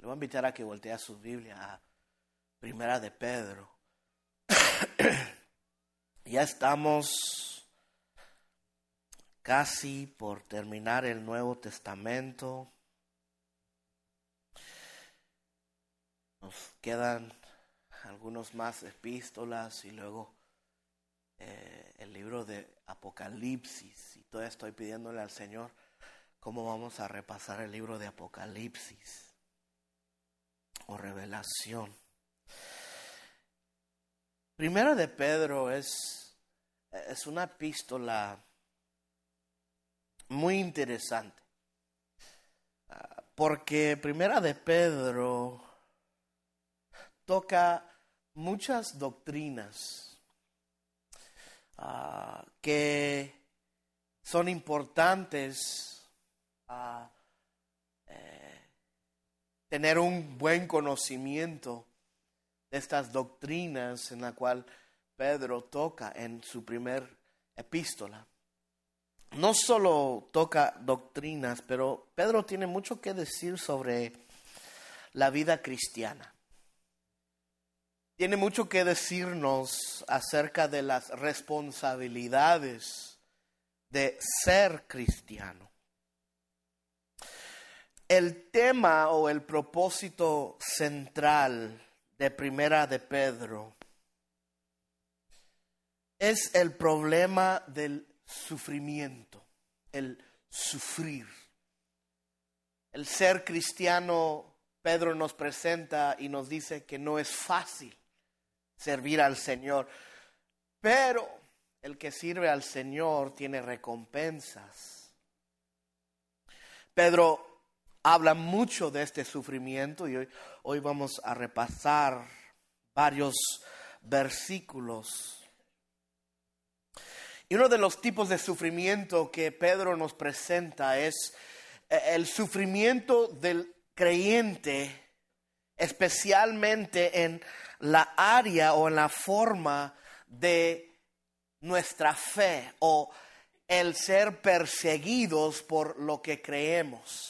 Le voy a invitar a que voltee a su Biblia a Primera de Pedro. Ya estamos casi por terminar el Nuevo Testamento. Nos quedan algunos más epístolas y luego el libro de Apocalipsis. Y todavía estoy pidiéndole al Señor cómo vamos a repasar el libro de Apocalipsis o Revelación. Primera de Pedro es una epístola muy interesante, porque Primera de Pedro toca muchas doctrinas que son importantes tener un buen conocimiento de estas doctrinas en la cual Pedro toca en su primer epístola. No solo toca doctrinas, pero Pedro tiene mucho que decir sobre la vida cristiana. Tiene mucho que decirnos acerca de las responsabilidades de ser cristiano. El tema o el propósito central de Primera de Pedro es el problema del sufrimiento, el sufrir. El ser cristiano, Pedro nos presenta y nos dice que no es fácil servir al Señor, pero el que sirve al Señor tiene recompensas. Pedro habla mucho de este sufrimiento y hoy vamos a repasar varios versículos. Y uno de los tipos de sufrimiento que Pedro nos presenta es el sufrimiento del creyente, especialmente en la área o en la forma de nuestra fe o el ser perseguidos por lo que creemos.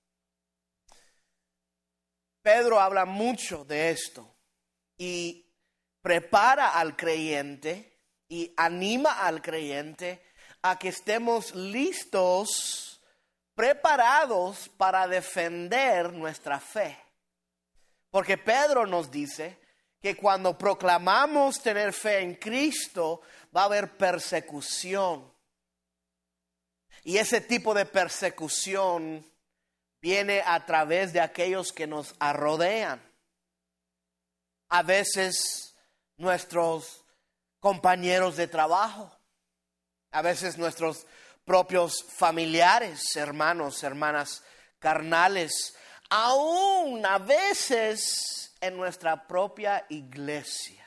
Pedro habla mucho de esto y prepara al creyente y anima al creyente a que estemos listos, preparados para defender nuestra fe. Porque Pedro nos dice que cuando proclamamos tener fe en Cristo va a haber persecución. Y ese tipo de persecución viene a través de aquellos que nos rodean. A veces nuestros compañeros de trabajo, a veces nuestros propios familiares, hermanos, hermanas carnales, aún a veces en nuestra propia iglesia.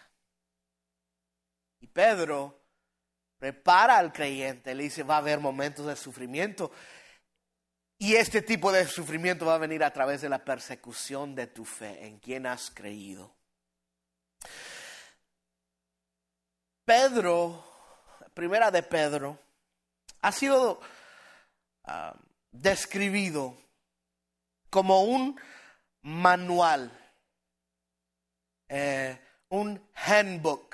Y Pedro prepara al creyente, le dice, va a haber momentos de sufrimiento. Y este tipo de sufrimiento va a venir a través de la persecución de tu fe, en quien has creído. Pedro, Primera de Pedro, ha sido describido como un manual, un handbook,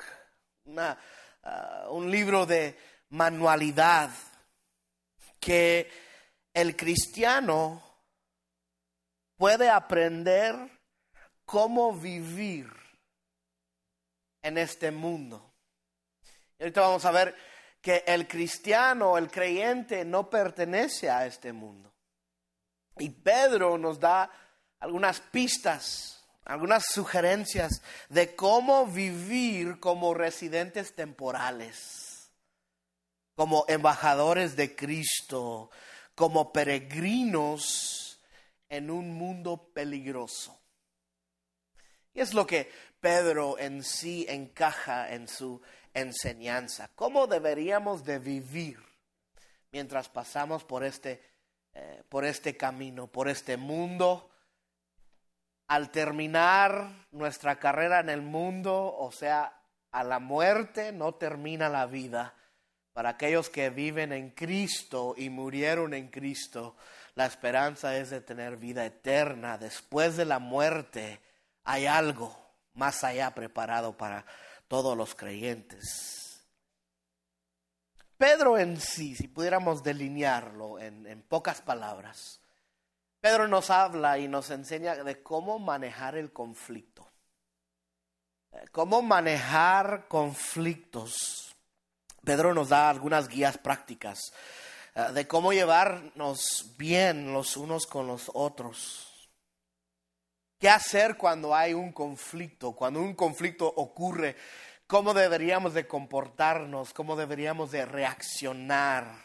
un libro de manualidad que el cristiano puede aprender cómo vivir en este mundo. Y ahorita vamos a ver que el cristiano, el creyente, no pertenece a este mundo. Y Pedro nos da algunas pistas, algunas sugerencias de cómo vivir como residentes temporales, como embajadores de Cristo, como peregrinos en un mundo peligroso. Y es lo que Pedro en sí encaja en su enseñanza. ¿Cómo deberíamos de vivir mientras pasamos por este camino, por este mundo? Al terminar nuestra carrera en el mundo, o sea, a la muerte, no termina la vida. Para aquellos que viven en Cristo y murieron en Cristo, la esperanza es de tener vida eterna. Después de la muerte hay algo más allá preparado para todos los creyentes. Pedro en sí, si pudiéramos delinearlo en pocas palabras, Pedro nos habla y nos enseña de cómo manejar el conflicto. Cómo manejar conflictos. Pedro nos da algunas guías prácticas de cómo llevarnos bien los unos con los otros. ¿Qué hacer cuando hay un conflicto? Cuando un conflicto ocurre, ¿cómo deberíamos de comportarnos? ¿Cómo deberíamos de reaccionar?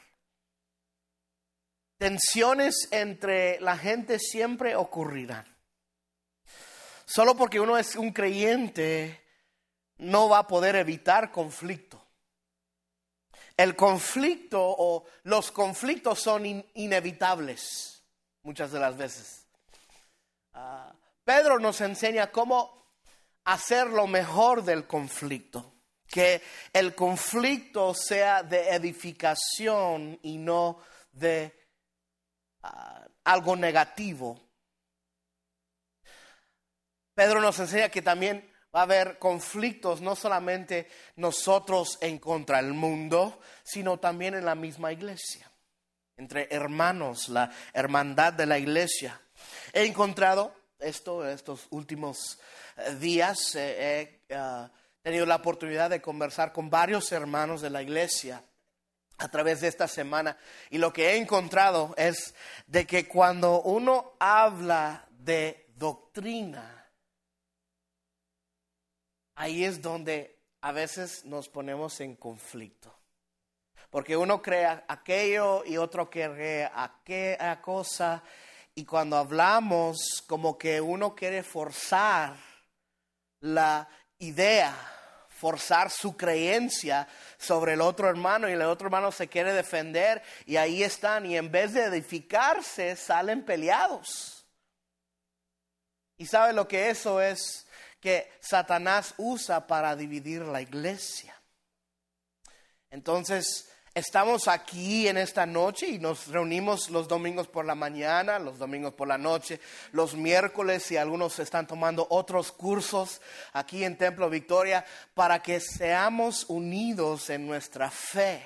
Tensiones entre la gente siempre ocurrirán. Solo porque uno es un creyente no va a poder evitar conflicto. El conflicto o los conflictos son inevitables muchas de las veces. Pedro nos enseña cómo hacer lo mejor del conflicto. Que el conflicto sea de edificación y no de algo negativo. Pedro nos enseña que también va a haber conflictos, no solamente nosotros en contra del mundo, sino también en la misma iglesia, entre hermanos, la hermandad de la iglesia. He encontrado estos últimos días, he tenido la oportunidad de conversar con varios hermanos de la iglesia a través de esta semana, y lo que he encontrado es de que cuando uno habla de doctrina, ahí es donde a veces nos ponemos en conflicto. Porque uno cree aquello y otro cree aquella cosa. Y cuando hablamos, como que uno quiere forzar la idea, forzar su creencia sobre el otro hermano. Y el otro hermano se quiere defender. Y ahí están. Y en vez de edificarse, salen peleados. ¿Y sabe lo que eso es? Que Satanás usa para dividir la iglesia. Entonces, estamos aquí en esta noche y nos reunimos los domingos por la mañana, los domingos por la noche, los miércoles, y algunos están tomando otros cursos aquí en Templo Victoria para que seamos unidos en nuestra fe.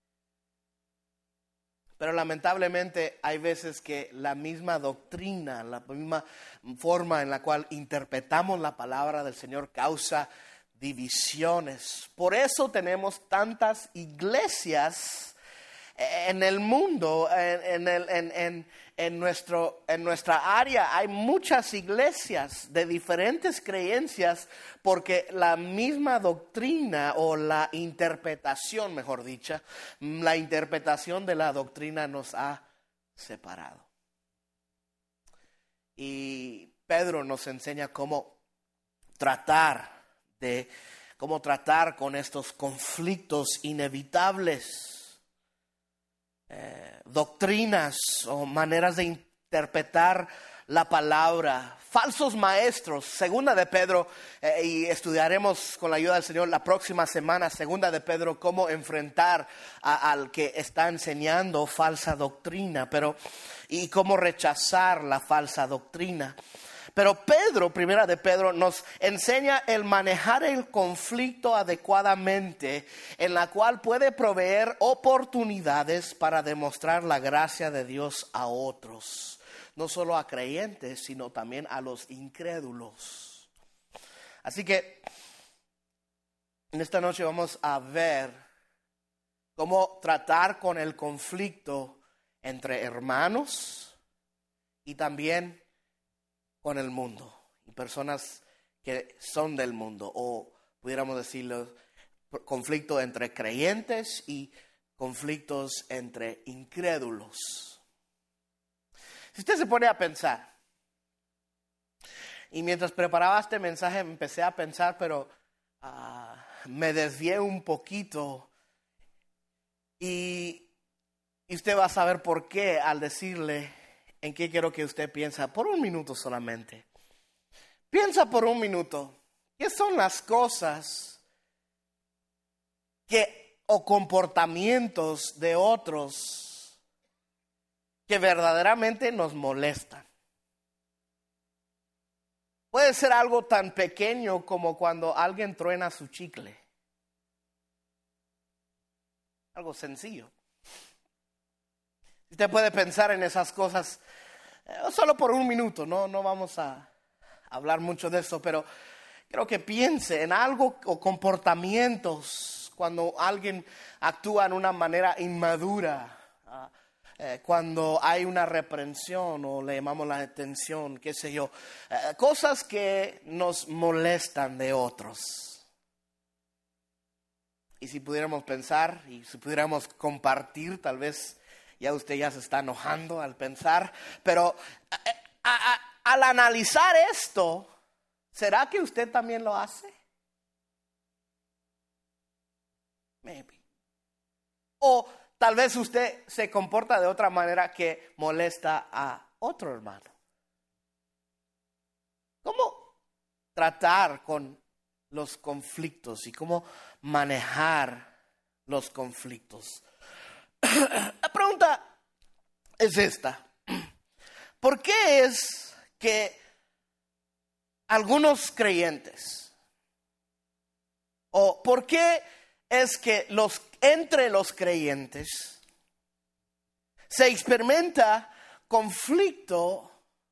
Pero lamentablemente hay veces que la misma doctrina, la misma forma en la cual interpretamos la palabra del Señor causa divisiones. Por eso tenemos tantas iglesias en el mundo, en nuestra área. Hay muchas iglesias de diferentes creencias porque la misma doctrina o la interpretación, mejor dicha, la interpretación de la doctrina nos ha separado. Y Pedro nos enseña cómo tratar con estos conflictos inevitables. Doctrinas o maneras de interpretar la palabra, falsos maestros. Segunda de Pedro, y estudiaremos con la ayuda del Señor la próxima semana, segunda de Pedro, cómo enfrentar al que está enseñando falsa doctrina, y cómo rechazar la falsa doctrina. Pero Pedro, primera de Pedro, nos enseña el manejar el conflicto adecuadamente, en la cual puede proveer oportunidades para demostrar la gracia de Dios a otros. No solo a creyentes, sino también a los incrédulos. Así que en esta noche vamos a ver cómo tratar con el conflicto entre hermanos y también con el mundo y personas que son del mundo, o pudiéramos decirlo, conflicto entre creyentes y conflictos entre incrédulos. Si usted se pone a pensar, y mientras preparaba este mensaje empecé a pensar, pero me desvié un poquito, y usted va a saber por qué al decirle en qué quiero que usted piense por un minuto solamente. Piensa por un minuto, ¿qué son las cosas o comportamientos de otros que verdaderamente nos molestan. Puede ser algo tan pequeño como cuando alguien truena su chicle. Algo sencillo. Usted puede pensar en esas cosas solo por un minuto, no vamos a hablar mucho de eso, pero quiero que piense en algo o comportamientos cuando alguien actúa en una manera inmadura, cuando hay una reprensión o le llamamos la atención, qué sé yo, cosas que nos molestan de otros. Y si pudiéramos pensar y si pudiéramos compartir, tal vez usted ya se está enojando al pensar, pero al analizar esto, ¿será que usted también lo hace? Maybe. O tal vez usted se comporta de otra manera que molesta a otro hermano. ¿Cómo tratar con los conflictos y cómo manejar los conflictos? La pregunta es esta. ¿Por qué es que algunos creyentes, o por qué es que entre los creyentes se experimenta conflicto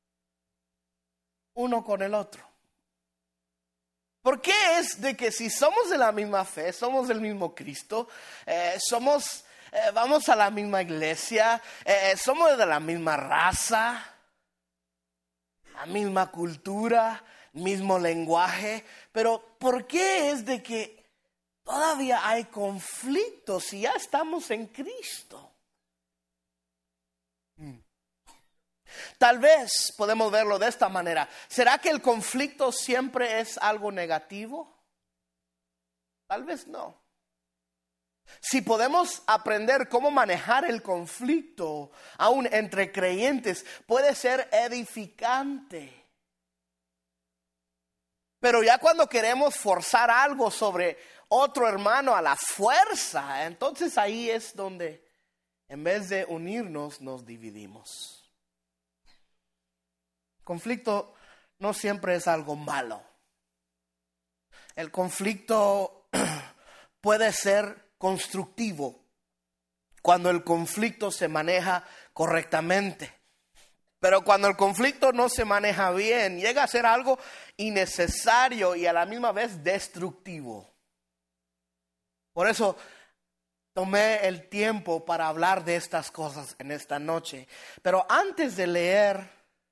uno con el otro? ¿Por qué es de que si somos de la misma fe, somos del mismo Cristo, vamos a la misma iglesia, somos de la misma raza, la misma cultura, mismo lenguaje, pero ¿por qué es de que todavía hay conflictos si ya estamos en Cristo? Tal vez podemos verlo de esta manera. ¿Será que el conflicto siempre es algo negativo? Tal vez no. Si podemos aprender cómo manejar el conflicto, aún entre creyentes, puede ser edificante. Pero ya cuando queremos forzar algo sobre otro hermano a la fuerza, entonces ahí es donde en vez de unirnos nos dividimos. Conflicto no siempre es algo malo. El conflicto puede ser constructivo cuando el conflicto se maneja correctamente. Pero cuando el conflicto no se maneja bien, llega a ser algo innecesario y a la misma vez destructivo. Por eso tomé el tiempo para hablar de estas cosas en esta noche. Pero antes de leer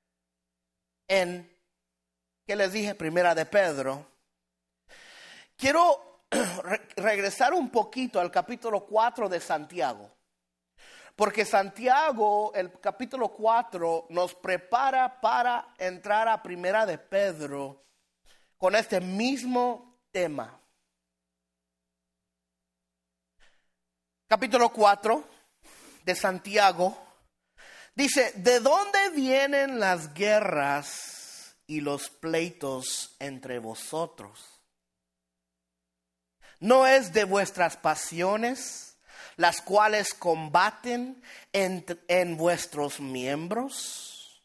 ¿qué les dije? Primera de Pedro, quiero regresar un poquito al capítulo 4 de Santiago. Porque Santiago, el capítulo 4, nos prepara para entrar a Primera de Pedro con este mismo tema. Capítulo 4 de Santiago dice: ¿de dónde vienen las guerras y los pleitos entre vosotros? ¿No es de vuestras pasiones, las cuales combaten en vuestros miembros?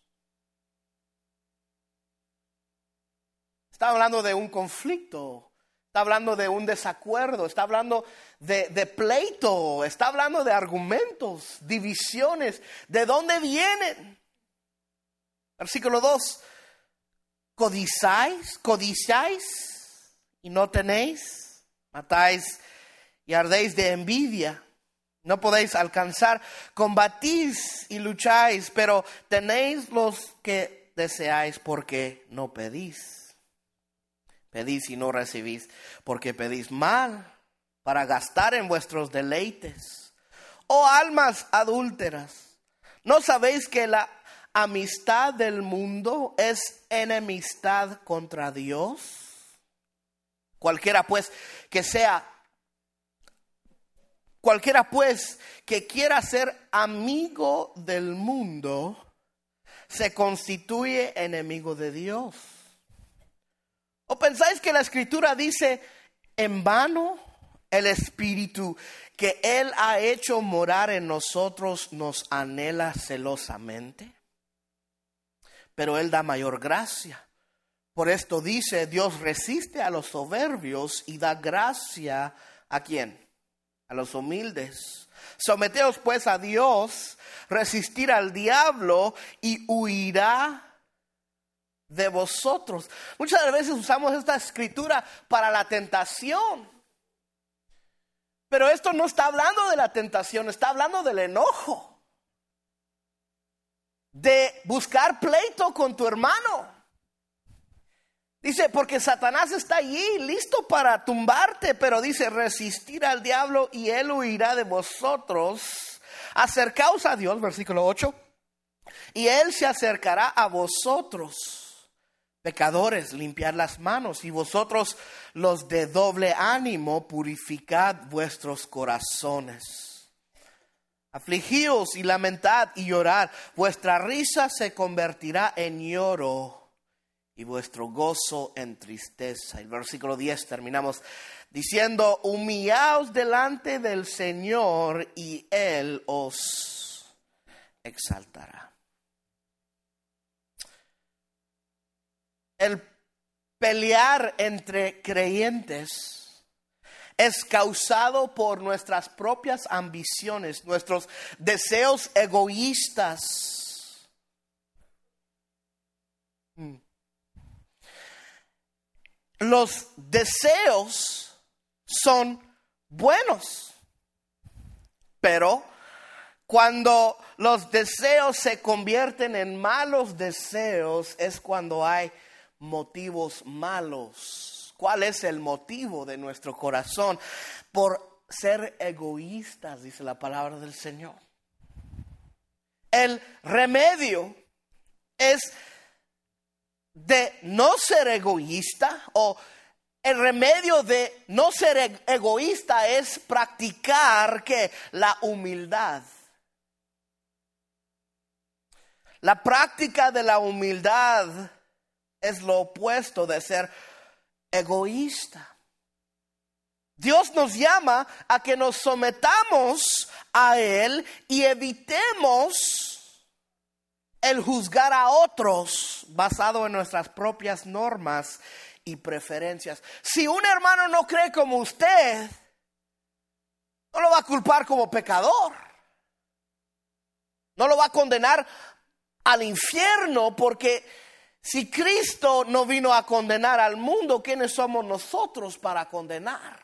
Está hablando de un conflicto, está hablando de un desacuerdo, está hablando de pleito, está hablando de argumentos, divisiones. ¿De dónde vienen? Versículo 2. ¿Codiciáis y no tenéis? Matáis y ardéis de envidia. No podéis alcanzar. Combatís y lucháis, pero tenéis los que deseáis porque no pedís. Pedís y no recibís porque pedís mal, para gastar en vuestros deleites. Oh almas adúlteras, ¿no sabéis que la amistad del mundo es enemistad contra Dios? Cualquiera pues que quiera ser amigo del mundo se constituye enemigo de Dios. ¿O pensáis que la Escritura dice: en vano el Espíritu que Él ha hecho morar en nosotros nos anhela celosamente, pero Él da mayor gracia. Por esto dice, Dios resiste a los soberbios y da gracia ¿a quién? A los humildes. Someteos pues a Dios, resistir al diablo y huirá de vosotros. Muchas veces usamos esta escritura para la tentación. Pero esto no está hablando de la tentación, está hablando del enojo. De buscar pleito con tu hermano. Dice, porque Satanás está allí, listo para tumbarte, pero dice, resistir al diablo y él huirá de vosotros. Acercaos a Dios, versículo 8, y él se acercará a vosotros. Pecadores, limpiad las manos, y vosotros los de doble ánimo, purificad vuestros corazones. Afligíos y lamentad y llorad, vuestra risa se convertirá en lloro y vuestro gozo en tristeza. El versículo 10 terminamos diciendo, humillaos delante del Señor y Él os exaltará. El pelear entre creyentes es causado por nuestras propias ambiciones, nuestros deseos egoístas. Los deseos son buenos, pero cuando los deseos se convierten en malos deseos es cuando hay motivos malos. ¿Cuál es el motivo de nuestro corazón? Por ser egoístas, dice la palabra del Señor. El remedio es de no ser egoísta, o el remedio de no ser egoísta es practicar que la humildad. La práctica de la humildad es lo opuesto de ser egoísta. Dios nos llama a que nos sometamos a Él y evitemos el juzgar a otros basado en nuestras propias normas y preferencias. Si un hermano no cree como usted, no lo va a culpar como pecador. No lo va a condenar al infierno, porque si Cristo no vino a condenar al mundo, ¿quiénes somos nosotros para condenar?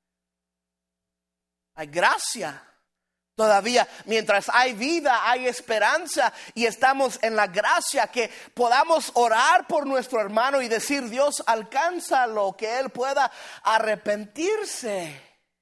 Hay gracia. Todavía, mientras hay vida, hay esperanza y estamos en la gracia que podamos orar por nuestro hermano y decir, Dios, alcánzalo, que él pueda arrepentirse.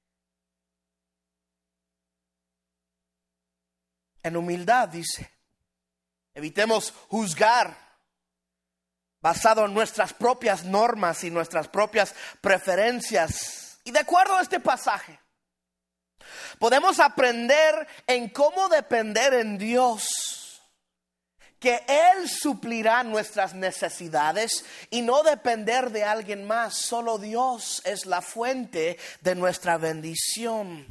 En humildad, dice, evitemos juzgar basado en nuestras propias normas y nuestras propias preferencias. Y de acuerdo a este pasaje, podemos aprender en cómo depender en Dios, que Él suplirá nuestras necesidades y no depender de alguien más. Solo Dios es la fuente de nuestra bendición.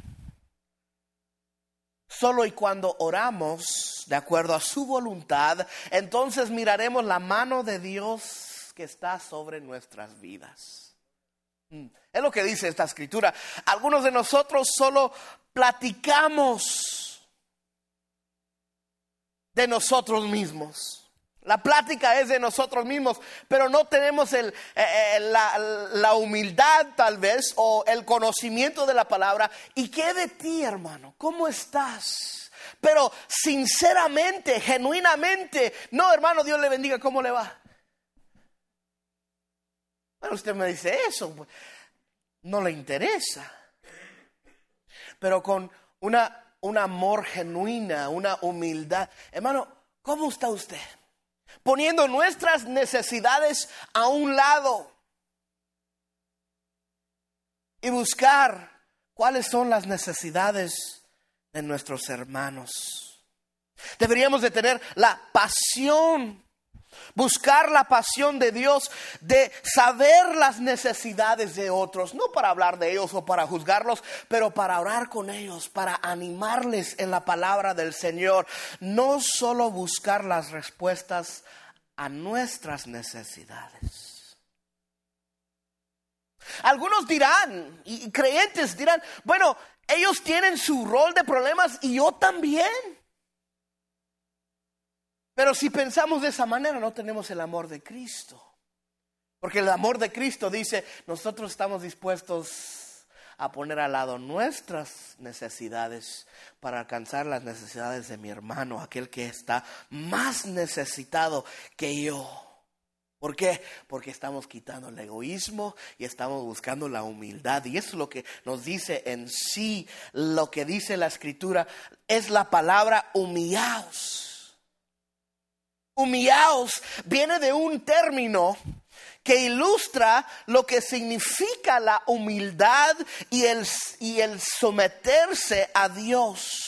Solo y cuando oramos de acuerdo a su voluntad, entonces miraremos la mano de Dios que está sobre nuestras vidas. Es lo que dice esta escritura. Algunos de nosotros solo platicamos de nosotros mismos. La plática es de nosotros mismos, pero no tenemos la humildad tal vez o el conocimiento de la palabra. ¿Y qué de ti, hermano? ¿Cómo estás? Pero sinceramente, genuinamente, no, hermano, Dios le bendiga, ¿cómo le va? Bueno, usted me dice eso, no le interesa. Pero con un amor genuina, una humildad. Hermano, ¿cómo está usted? Poniendo nuestras necesidades a un lado y buscar cuáles son las necesidades de nuestros hermanos. Deberíamos de tener la pasión Buscar la pasión de Dios, de saber las necesidades de otros, no para hablar de ellos o para juzgarlos, pero para orar con ellos, para animarles en la palabra del Señor. No solo buscar las respuestas a nuestras necesidades. Algunos dirán, y creyentes dirán, bueno, ellos tienen su rol de problemas y yo también. Pero si pensamos de esa manera, no tenemos el amor de Cristo. Porque el amor de Cristo dice, nosotros estamos dispuestos a poner al lado nuestras necesidades para alcanzar las necesidades de mi hermano, aquel que está más necesitado que yo. ¿Por qué? Porque estamos quitando el egoísmo y estamos buscando la humildad. Y eso es lo que nos dice en sí, lo que dice la Escritura, es la palabra humillaos. Humillaos viene de un término que ilustra lo que significa la humildad y el someterse a Dios.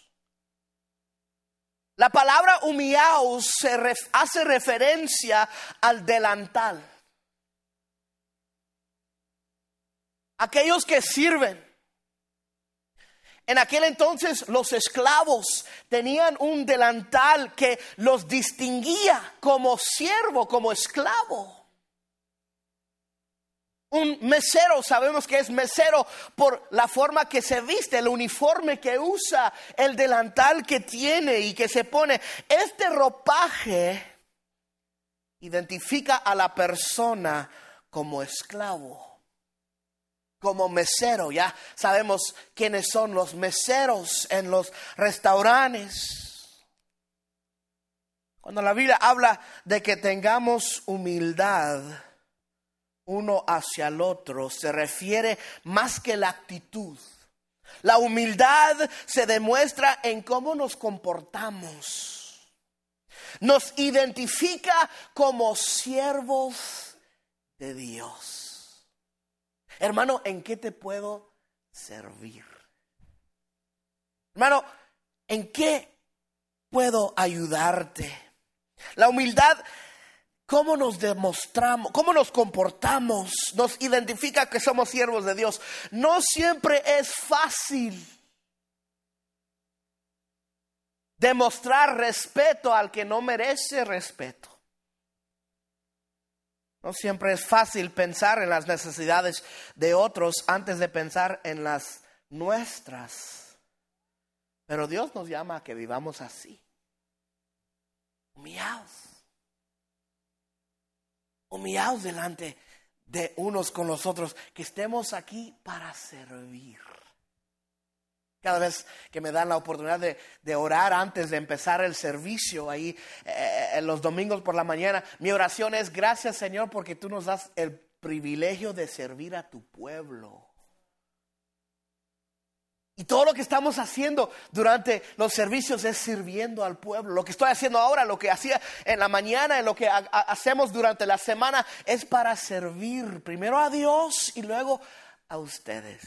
La palabra humillaos hace referencia al delantal. Aquellos que sirven. En aquel entonces los esclavos tenían un delantal que los distinguía como siervo, como esclavo. Un mesero, sabemos que es mesero por la forma que se viste, el uniforme que usa, el delantal que tiene y que se pone. Este ropaje identifica a la persona como esclavo, como mesero. Ya sabemos quiénes son los meseros en los restaurantes. Cuando la Biblia habla de que tengamos humildad uno hacia el otro, se refiere más que la actitud. La humildad se demuestra en cómo nos comportamos. Nos identifica como siervos de Dios. Hermano, ¿en qué te puedo servir? Hermano, ¿en qué puedo ayudarte? La humildad, ¿cómo nos demostramos? ¿Cómo nos comportamos? Nos identifica que somos siervos de Dios. No siempre es fácil demostrar respeto al que no merece respeto. No siempre es fácil pensar en las necesidades de otros antes de pensar en las nuestras. Pero Dios nos llama a que vivamos así. Humillados delante de unos con los otros, que estemos aquí para servir. Cada vez que me dan la oportunidad de orar antes de empezar el servicio ahí los domingos por la mañana, mi oración es: gracias, Señor, porque tú nos das el privilegio de servir a tu pueblo. Y todo lo que estamos haciendo durante los servicios es sirviendo al pueblo. Lo que estoy haciendo ahora, lo que hacía en la mañana, lo que hacemos durante la semana, es para servir primero a Dios y luego a ustedes.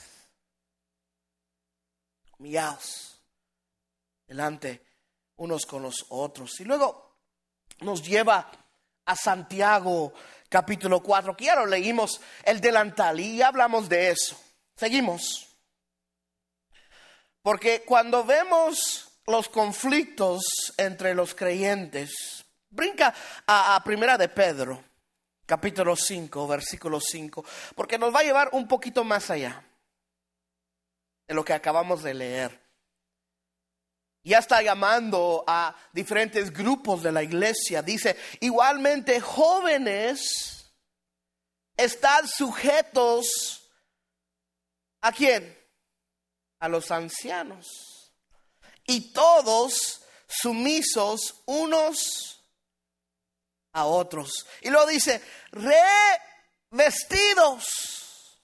Humillaos delante unos con los otros. Y luego nos lleva a Santiago capítulo 4, que ya lo leímos, el delantal, y hablamos de eso. Seguimos. Porque cuando vemos los conflictos entre los creyentes, brinca a Primera de Pedro, capítulo 5, versículo 5, porque nos va a llevar un poquito más allá de lo que acabamos de leer. Ya está llamando a diferentes grupos de la iglesia. Dice: igualmente, jóvenes, estad sujetos ¿a quién? A los ancianos, y todos sumisos unos a otros. Y luego dice: revestidos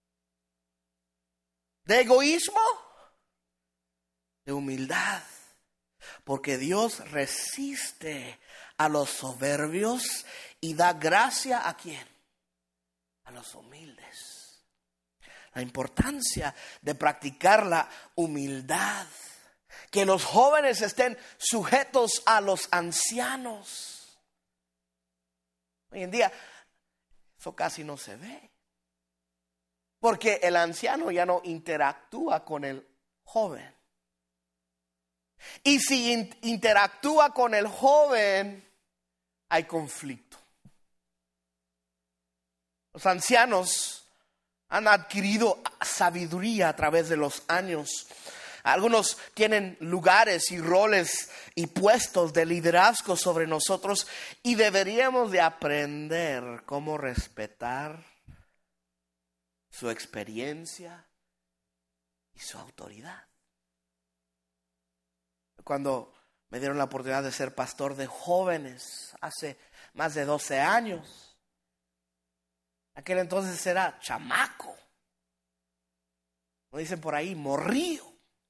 de egoísmo, de humildad, porque Dios resiste a los soberbios y da gracia ¿a quién? A los humildes. La importancia de practicar la humildad. Que los jóvenes estén sujetos a los ancianos. Hoy en día eso casi no se ve. Porque el anciano ya no interactúa con el joven. Y si interactúa con el joven, hay conflicto. Los ancianos han adquirido sabiduría a través de los años. Algunos tienen lugares y roles y puestos de liderazgo sobre nosotros y deberíamos de aprender cómo respetar su experiencia y su autoridad. Cuando me dieron la oportunidad de ser pastor de jóvenes hace más de 12 años, aquel entonces era chamaco, como dicen por ahí, morrío.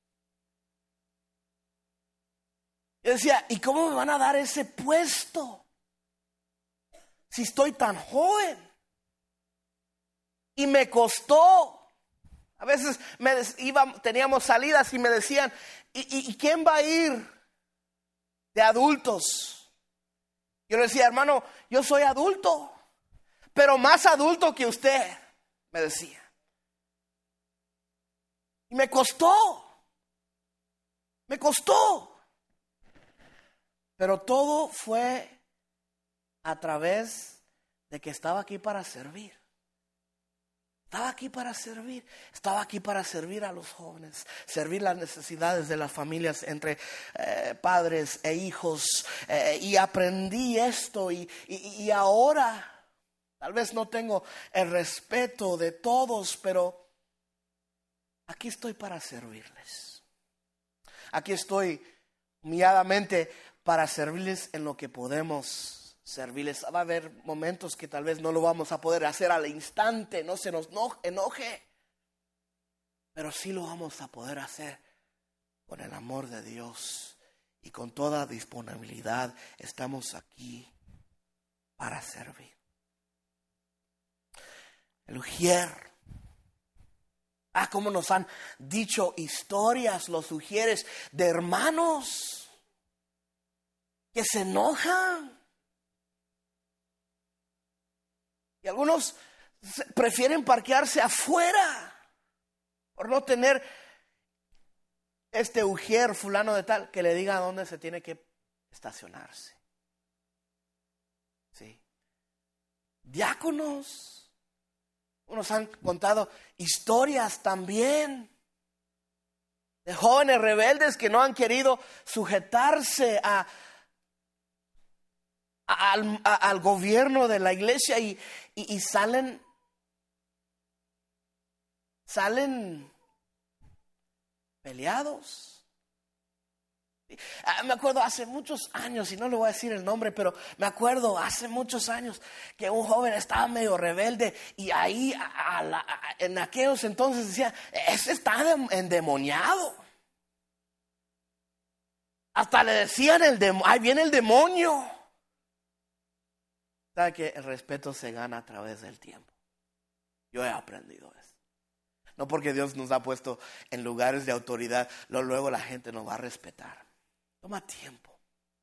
Yo decía, ¿y cómo me van a dar ese puesto si estoy tan joven? Y me costó. A veces teníamos salidas y me decían, ¿y quién va a ir de adultos? Yo le decía, hermano, yo soy adulto, pero más adulto que usted, me decía. Y me costó. Pero todo fue a través de que estaba aquí para servir. Estaba aquí para servir a los jóvenes, servir las necesidades de las familias entre padres e hijos. Y aprendí esto y ahora tal vez no tengo el respeto de todos, pero aquí estoy para servirles. Aquí estoy humilladamente para servirles en lo que podemos servirles. Va a haber momentos que tal vez no lo vamos a poder hacer al instante, no se nos enoje, pero sí lo vamos a poder hacer con el amor de Dios y con toda disponibilidad. Estamos aquí para servir. El ujier. Cómo nos han dicho historias los ujieres de hermanos que se enojan. Y algunos prefieren parquearse afuera por no tener este ujier fulano de tal que le diga a dónde se tiene que estacionarse. Sí. Diáconos, unos han contado historias también de jóvenes rebeldes que no han querido sujetarse al gobierno de la iglesia y salen peleados. Me acuerdo hace muchos años, y no le voy a decir el nombre, pero me acuerdo hace muchos años que un joven estaba medio rebelde y ahí en aquellos entonces decía, ese está endemoniado. Hasta le decían, ahí viene el demonio. ¿Sabe que el respeto se gana a través del tiempo? Yo he aprendido eso. No porque Dios nos ha puesto en lugares de autoridad, luego la gente nos va a respetar. Toma tiempo.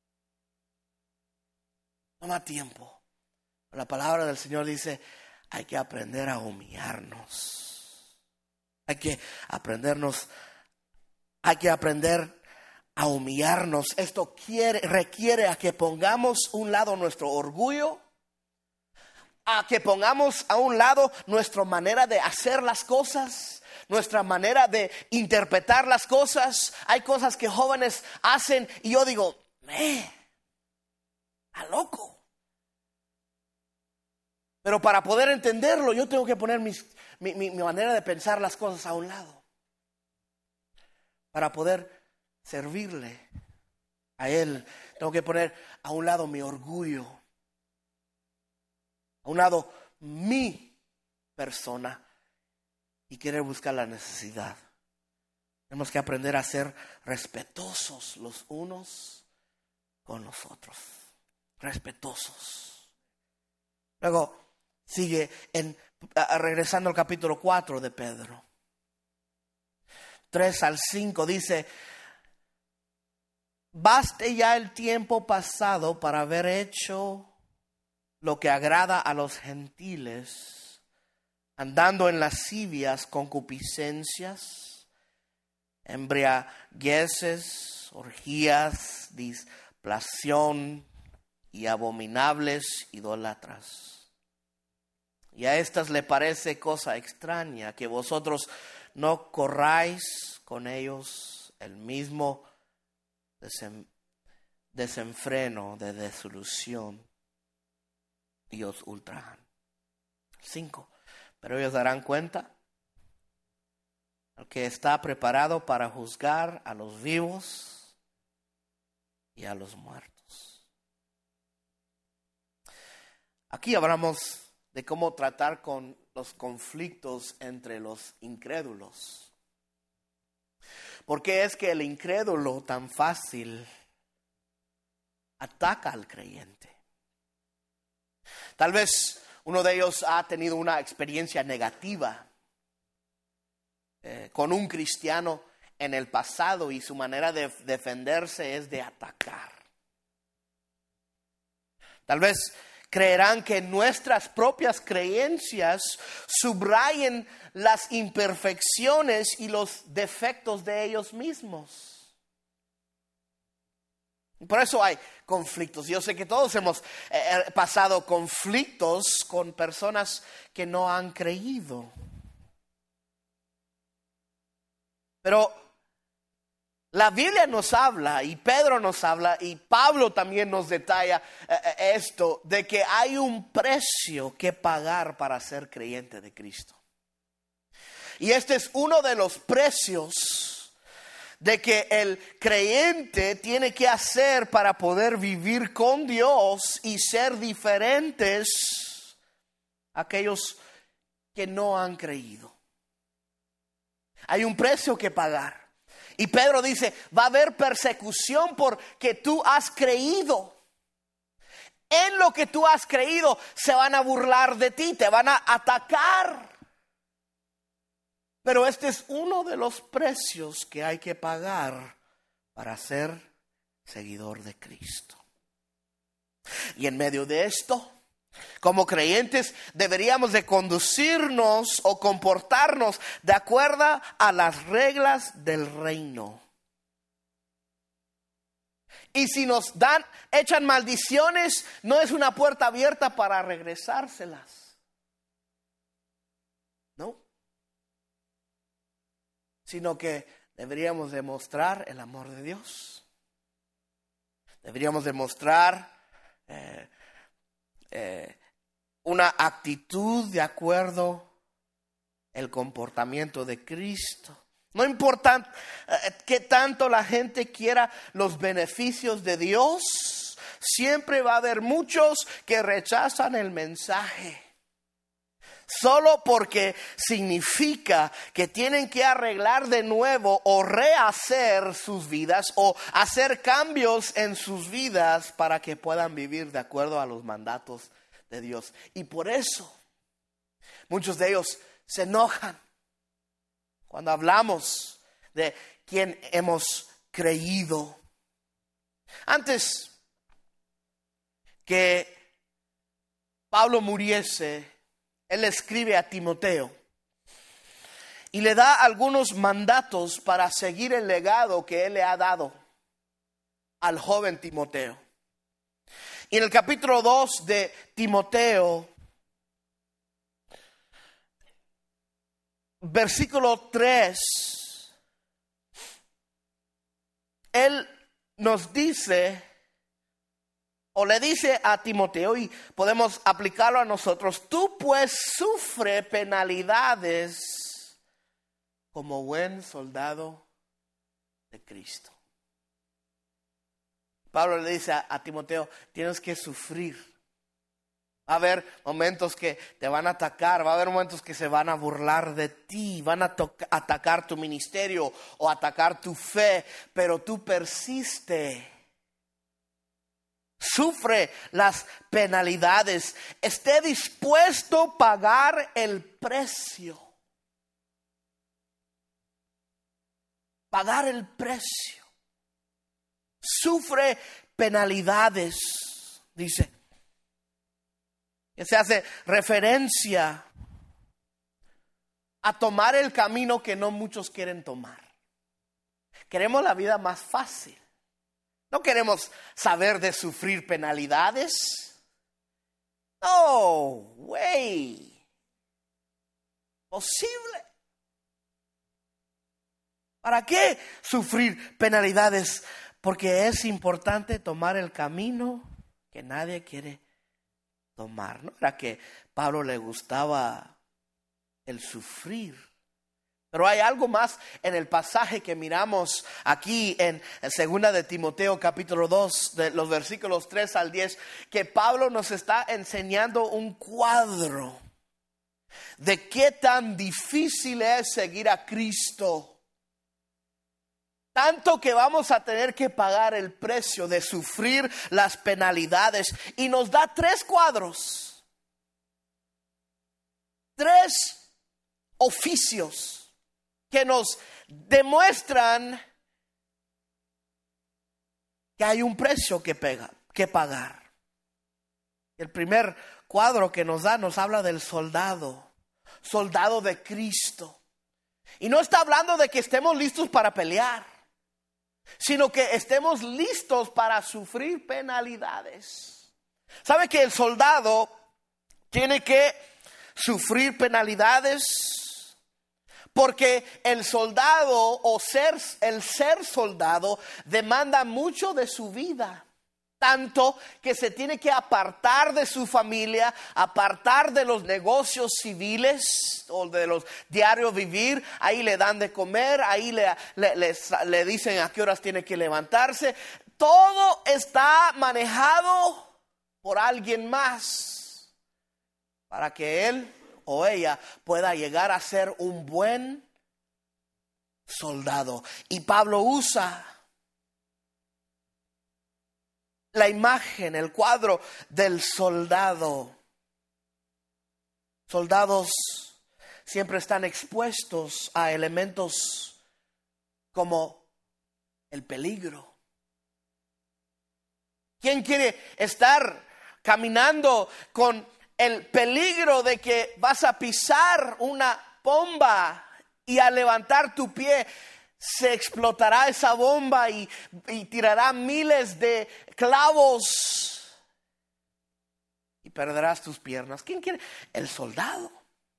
La palabra del Señor dice, hay que aprender a humillarnos. Hay que aprender a humillarnos. Esto requiere a que pongamos a un lado nuestro orgullo, a que pongamos a un lado nuestra manera de hacer las cosas, nuestra manera de interpretar las cosas. Hay cosas que jóvenes hacen y yo digo, está loco. Pero para poder entenderlo, yo tengo que poner mi manera de pensar las cosas a un lado. Para poder servirle a Él, tengo que poner a un lado mi orgullo, a un lado mi persona y querer buscar la necesidad. Tenemos que aprender a ser respetuosos los unos con los otros. Respetuosos. Luego sigue regresando al capítulo 4 de Pedro. 3 al 5 dice: baste ya el tiempo pasado para haber hecho lo que agrada a los gentiles, andando en lascivias concupiscencias, embriagueces, orgías, displación y abominables idólatras. Y a estas le parece cosa extraña que vosotros no corráis con ellos el mismo desenfreno de disolución, y os ultrajan. 5. Pero ellos darán cuenta al que está preparado para juzgar a los vivos y a los muertos. Aquí hablamos de cómo tratar con los conflictos entre los incrédulos. ¿Por qué es que el incrédulo tan fácil ataca al creyente? Tal vez uno de ellos ha tenido una experiencia negativa con un cristiano en el pasado y su manera de defenderse es de atacar. Tal vez creerán que nuestras propias creencias subrayen las imperfecciones y los defectos de ellos mismos. Por eso hay conflictos. Yo sé que todos hemos pasado conflictos con personas que no han creído. Pero la Biblia nos habla, y Pedro nos habla, y Pablo también nos detalla esto, de que hay un precio que pagar para ser creyente de Cristo. Y este es uno de los precios de que el creyente tiene que hacer para poder vivir con Dios y ser diferentes a aquellos que no han creído. Hay un precio que pagar. Y Pedro dice, va a haber persecución porque tú has creído. En lo que tú has creído se van a burlar de ti, te van a atacar. Pero este es uno de los precios que hay que pagar para ser seguidor de Cristo. Y en medio de esto, como creyentes, deberíamos de conducirnos o comportarnos de acuerdo a las reglas del reino. Y si nos echan maldiciones, no es una puerta abierta para regresárselas. ¿No? Sino que deberíamos demostrar el amor de Dios. Deberíamos demostrar una actitud de acuerdo al comportamiento de Cristo. No importa que tanto la gente quiera los beneficios de Dios, siempre va a haber muchos que rechazan el mensaje. Solo porque significa que tienen que arreglar de nuevo o rehacer sus vidas o hacer cambios en sus vidas para que puedan vivir de acuerdo a los mandatos de Dios. Y por eso muchos de ellos se enojan cuando hablamos de quién hemos creído. Antes que Pablo muriese, él escribe a Timoteo y le da algunos mandatos para seguir el legado que él le ha dado al joven Timoteo. Y en el capítulo 2 de Timoteo, versículo 3, él nos dice, o le dice a Timoteo, y podemos aplicarlo a nosotros: tú pues sufre penalidades como buen soldado de Cristo. Pablo le dice a Timoteo, tienes que sufrir. Va a haber momentos que te van a atacar, va a haber momentos que se van a burlar de ti, van a atacar tu ministerio o atacar tu fe, pero tú persiste. Sufre las penalidades, esté dispuesto a pagar el precio. Pagar el precio. Sufre penalidades, dice. que se hace referencia a tomar el camino que no muchos quieren tomar. Queremos la vida más fácil. No queremos saber de sufrir penalidades. No, way. Posible. ¿Para qué sufrir penalidades? Porque es importante tomar el camino que nadie quiere tomar. No era que a Pablo le gustaba el sufrir. Pero hay algo más en el pasaje que miramos aquí en 2 de Timoteo capítulo 2, de los versículos 3 al 10, que Pablo nos está enseñando un cuadro de qué tan difícil es seguir a Cristo. Tanto que vamos a tener que pagar el precio de sufrir las penalidades. Y nos da 3 cuadros. 3 oficios que nos demuestran que hay un precio que pagar. El primer cuadro que nos da nos habla del soldado de Cristo. Y no está hablando de que estemos listos para pelear, sino que estemos listos para sufrir penalidades. ¿Sabe que el soldado tiene que sufrir penalidades? Porque el soldado el ser soldado demanda mucho de su vida. Tanto que se tiene que apartar de su familia, apartar de los negocios civiles o de los diarios vivir. Ahí le dan de comer, ahí le dicen a qué horas tiene que levantarse. Todo está manejado por alguien más para que él o ella pueda llegar a ser un buen soldado. Y Pablo usa la imagen, el cuadro del soldado. Soldados siempre están expuestos a elementos como el peligro. ¿Quién quiere estar caminando con el peligro de que vas a pisar una bomba y al levantar tu pie se explotará esa bomba y tirará miles de clavos y perderás tus piernas? ¿Quién quiere? El soldado.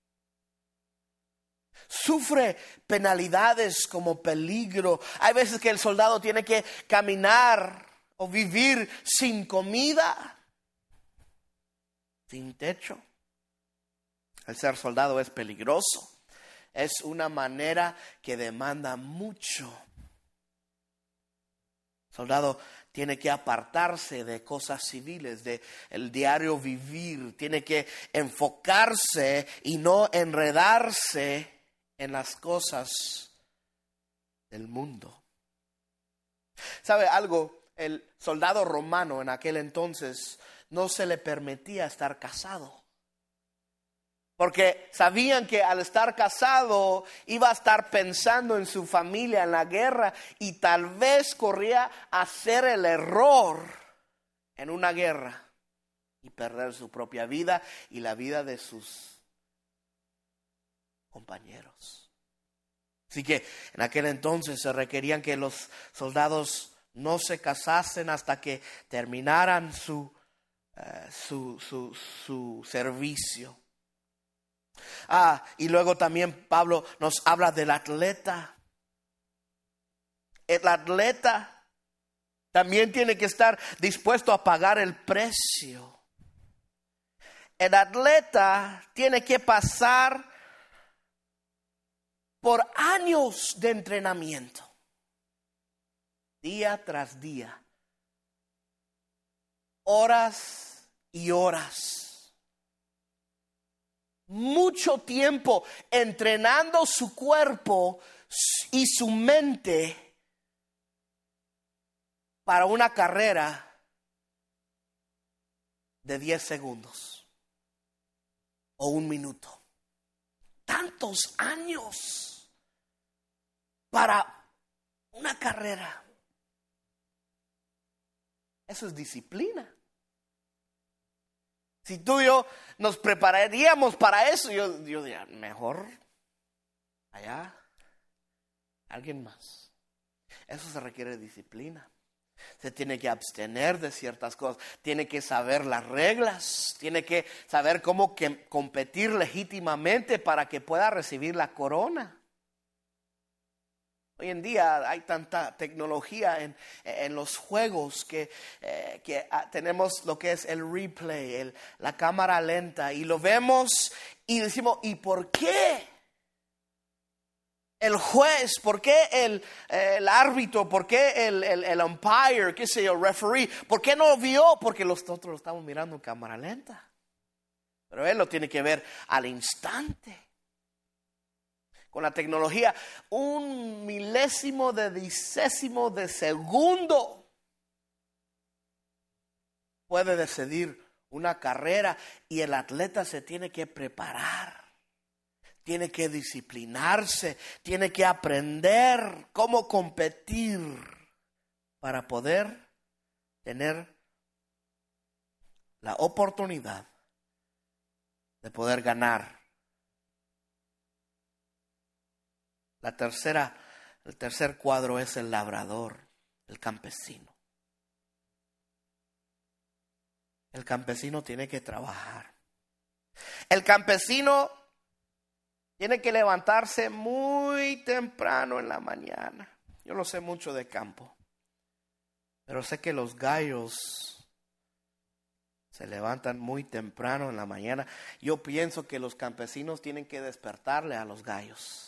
Sufre penalidades como peligro. Hay veces que el soldado tiene que caminar o vivir sin comida, sin techo. El ser soldado es peligroso. Es una manera que demanda mucho. El soldado tiene que apartarse de cosas civiles, de el diario vivir. Tiene que enfocarse y no enredarse en las cosas del mundo. ¿Sabe algo? El soldado romano en aquel entonces no se le permitía estar casado. Porque sabían que al estar casado iba a estar pensando en su familia, en la guerra, y tal vez corría a hacer el error en una guerra y perder su propia vida y la vida de sus compañeros. Así que en aquel entonces se requerían que los soldados no se casasen hasta que terminaran su servicio. Y luego también Pablo nos habla del atleta. El atleta también tiene que estar dispuesto a pagar el precio. El atleta tiene que pasar por años de entrenamiento, día tras día, horas y horas. Mucho tiempo entrenando su cuerpo y su mente para una carrera de 10 segundos o 1 minuto. Tantos años para una carrera. Eso es disciplina. Si tú y yo nos prepararíamos para eso, yo diría, mejor allá, alguien más. Eso se requiere disciplina. Se tiene que abstener de ciertas cosas, tiene que saber las reglas, tiene que saber cómo competir legítimamente para que pueda recibir la corona. Hoy en día hay tanta tecnología en los juegos que tenemos lo que es el replay, la cámara lenta, y lo vemos y decimos, ¿y por qué el juez, por qué el árbitro, por qué el umpire, qué sé yo, el referee, por qué no vio? Porque nosotros lo estamos mirando en cámara lenta, pero él lo tiene que ver al instante. Con la tecnología, 1/1000 de segundo puede decidir una carrera, y el atleta se tiene que preparar, tiene que disciplinarse, tiene que aprender cómo competir para poder tener la oportunidad de poder ganar. El tercer cuadro es el labrador, el campesino. El campesino tiene que trabajar. El campesino tiene que levantarse muy temprano en la mañana. Yo no sé mucho de campo, pero sé que los gallos se levantan muy temprano en la mañana. Yo pienso que los campesinos tienen que despertarle a los gallos.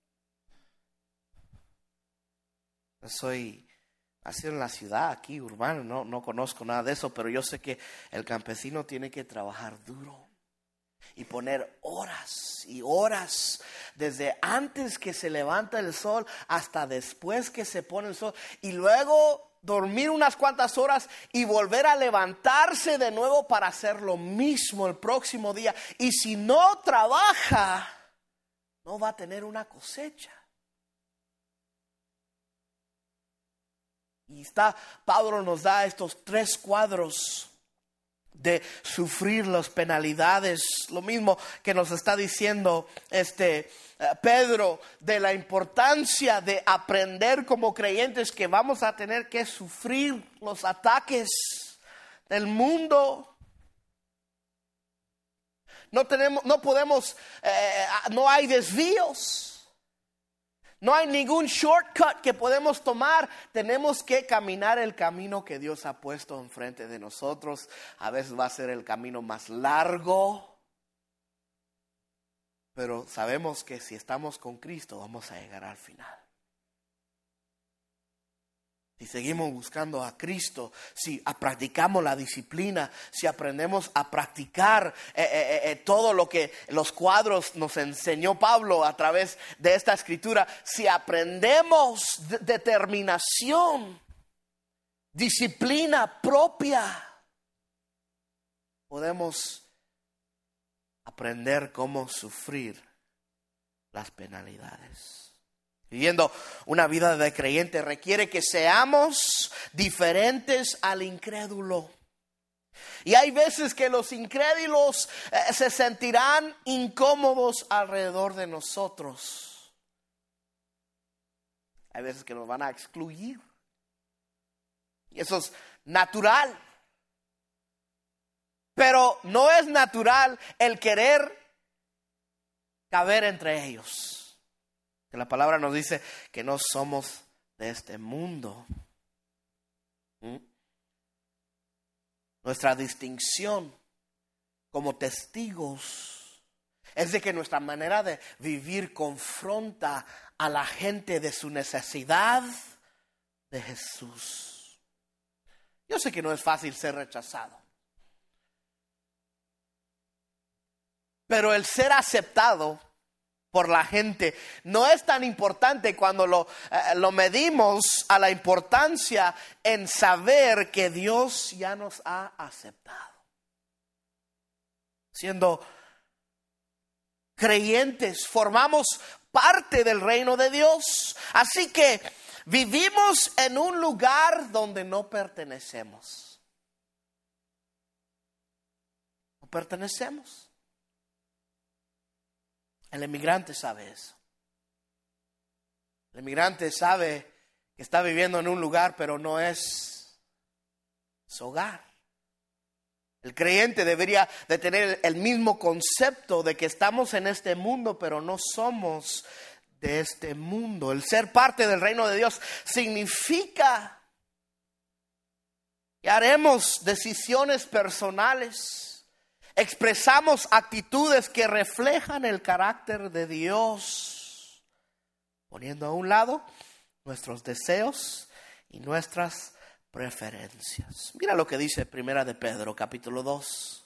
Soy nacido en la ciudad, aquí urbano, no conozco nada de eso, pero yo sé que el campesino tiene que trabajar duro y poner horas y horas, desde antes que se levanta el sol hasta después que se pone el sol, y luego dormir unas cuantas horas y volver a levantarse de nuevo para hacer lo mismo el próximo día. Y si no trabaja, no va a tener una cosecha. Y Pablo nos da estos 3 cuadros de sufrir las penalidades, lo mismo que nos está diciendo Pedro, de la importancia de aprender como creyentes que vamos a tener que sufrir los ataques del mundo. No hay desvíos. No hay ningún shortcut que podemos tomar. Tenemos que caminar el camino que Dios ha puesto enfrente de nosotros. A veces va a ser el camino más largo, pero sabemos que si estamos con Cristo vamos a llegar al final. Si seguimos buscando a Cristo, si practicamos la disciplina, si aprendemos a practicar todo lo que los cuadros nos enseñó Pablo a través de esta escritura, si aprendemos determinación, disciplina propia, podemos aprender cómo sufrir las penalidades. Viviendo una vida de creyente requiere que seamos diferentes al incrédulo. Y hay veces que los incrédulos se sentirán incómodos alrededor de nosotros. Hay veces que nos van a excluir. Y eso es natural. Pero no es natural el querer caber entre ellos. Que la palabra nos dice que no somos de este mundo. Nuestra distinción como testigos es de que nuestra manera de vivir confronta a la gente de su necesidad de Jesús. Yo sé que no es fácil ser rechazado, pero el ser aceptado por la gente no es tan importante cuando lo medimos a la importancia en saber que Dios ya nos ha aceptado. Siendo creyentes, formamos parte del reino de Dios. Así que vivimos en un lugar donde no pertenecemos. No pertenecemos. El emigrante sabe eso. El emigrante sabe que está viviendo en un lugar, pero no es su hogar. El creyente debería de tener el mismo concepto de que estamos en este mundo, pero no somos de este mundo. El ser parte del reino de Dios significa que haremos decisiones personales, expresamos actitudes que reflejan el carácter de Dios, poniendo a un lado nuestros deseos y nuestras preferencias. Mira lo que dice Primera de Pedro, capítulo 2,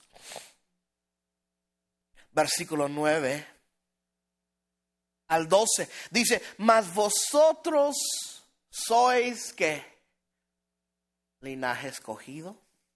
versículo 9 al 12. Dice: mas vosotros sois ¿qué? Linaje escogido,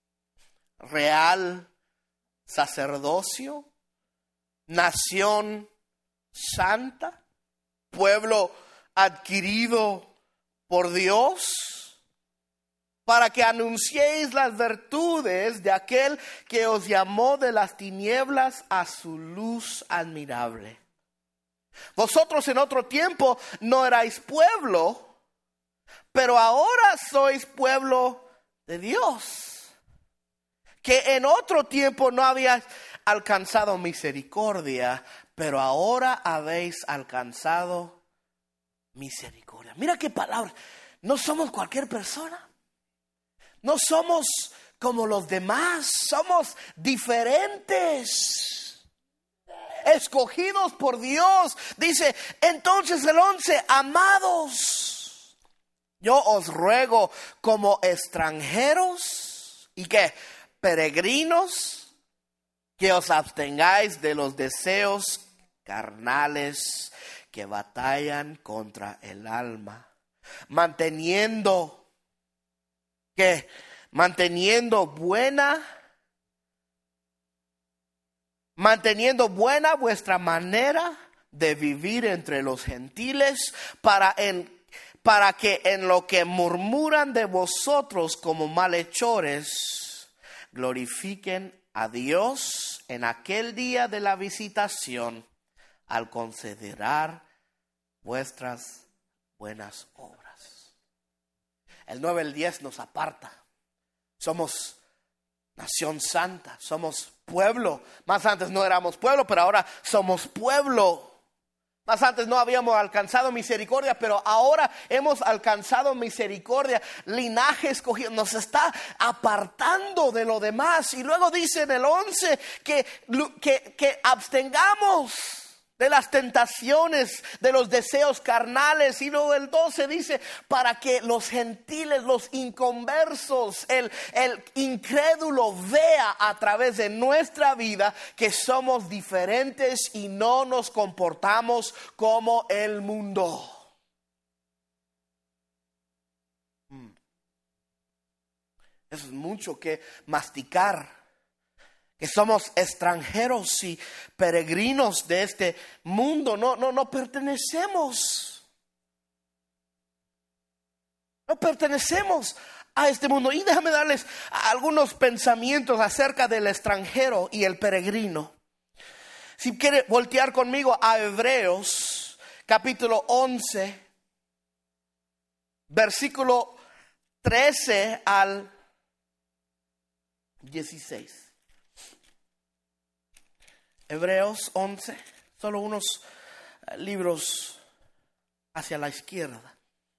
real sacerdocio, nación santa, pueblo adquirido por Dios, para que anunciéis las virtudes de aquel que os llamó de las tinieblas a su luz admirable. Vosotros en otro tiempo no erais pueblo, pero ahora sois pueblo de Dios, que en otro tiempo no habíais alcanzado misericordia, pero ahora habéis alcanzado misericordia. Mira qué palabra. No somos cualquier persona. No somos como los demás. Somos diferentes. Escogidos por Dios. Dice entonces el 11: amados, yo os ruego como extranjeros y que peregrinos, que os abstengáis de los deseos carnales que batallan contra el alma, manteniendo buena vuestra manera de vivir entre los gentiles, para que en lo que murmuran de vosotros como malhechores, glorifiquen a Dios en aquel día de la visitación, al considerar vuestras buenas obras. El 9 y el 10 nos aparta. Somos nación santa, somos pueblo. Más antes no éramos pueblo, pero ahora somos pueblo. Más antes no habíamos alcanzado misericordia, pero ahora hemos alcanzado misericordia. Linaje escogido, nos está apartando de lo demás. Y luego dice en el 11 que abstengamos de las tentaciones, de los deseos carnales. Y luego el 12 dice: para que los gentiles, los inconversos, el incrédulo vea a través de nuestra vida que somos diferentes y no nos comportamos como el mundo. Eso es mucho que masticar. Que somos extranjeros y peregrinos de este mundo. No pertenecemos. No pertenecemos a este mundo. Y déjame darles algunos pensamientos acerca del extranjero y el peregrino. Si quiere voltear conmigo a Hebreos, capítulo 11, versículo 13 al 16. Hebreos 11, solo unos libros hacia la izquierda.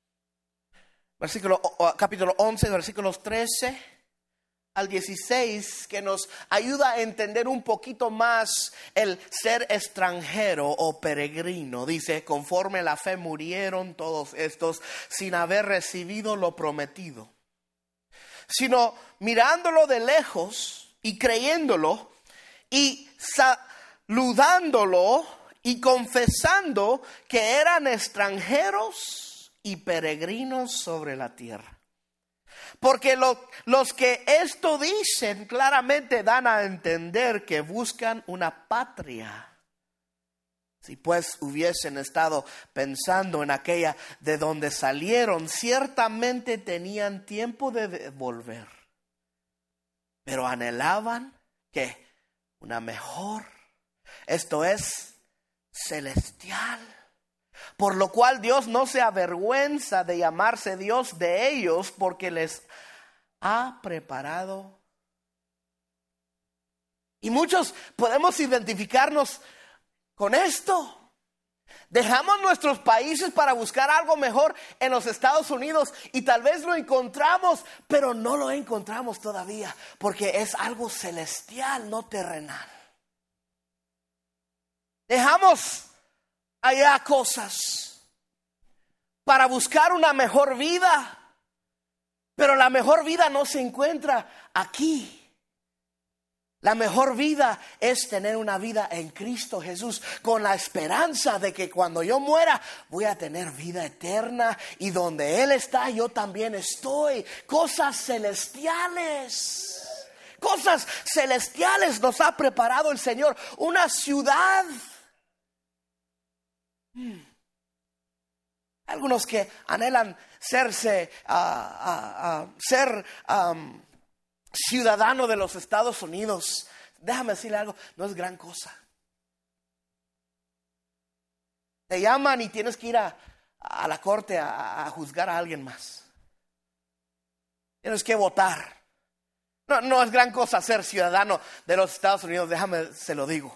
Capítulo 11, versículos 13 al 16, que nos ayuda a entender un poquito más el ser extranjero o peregrino. Dice: conforme la fe murieron todos estos sin haber recibido lo prometido, sino mirándolo de lejos y creyéndolo y saludándolo y confesando que eran extranjeros y peregrinos sobre la tierra. Porque los que esto dicen claramente dan a entender que buscan una patria. Si pues hubiesen estado pensando en aquella de donde salieron, ciertamente tenían tiempo de volver. Pero anhelaban que una mejor, esto es celestial. Por lo cual Dios no se avergüenza de llamarse Dios de ellos, porque les ha preparado. Y muchos podemos identificarnos con esto. Dejamos nuestros países para buscar algo mejor en los Estados Unidos y tal vez lo encontramos, pero no lo encontramos todavía, porque es algo celestial, no terrenal. Dejamos allá cosas para buscar una mejor vida, pero la mejor vida no se encuentra aquí. La mejor vida es tener una vida en Cristo Jesús, con la esperanza de que cuando yo muera voy a tener vida eterna, y donde Él está yo también estoy. Cosas celestiales. Cosas celestiales nos ha preparado el Señor. Una ciudad. Algunos que anhelan ser ciudadano de los Estados Unidos, déjame decirle algo, no es gran cosa. Te llaman y tienes que ir a la corte a juzgar a alguien más. Tienes que votar. No es gran cosa ser ciudadano de los Estados Unidos, déjame se lo digo.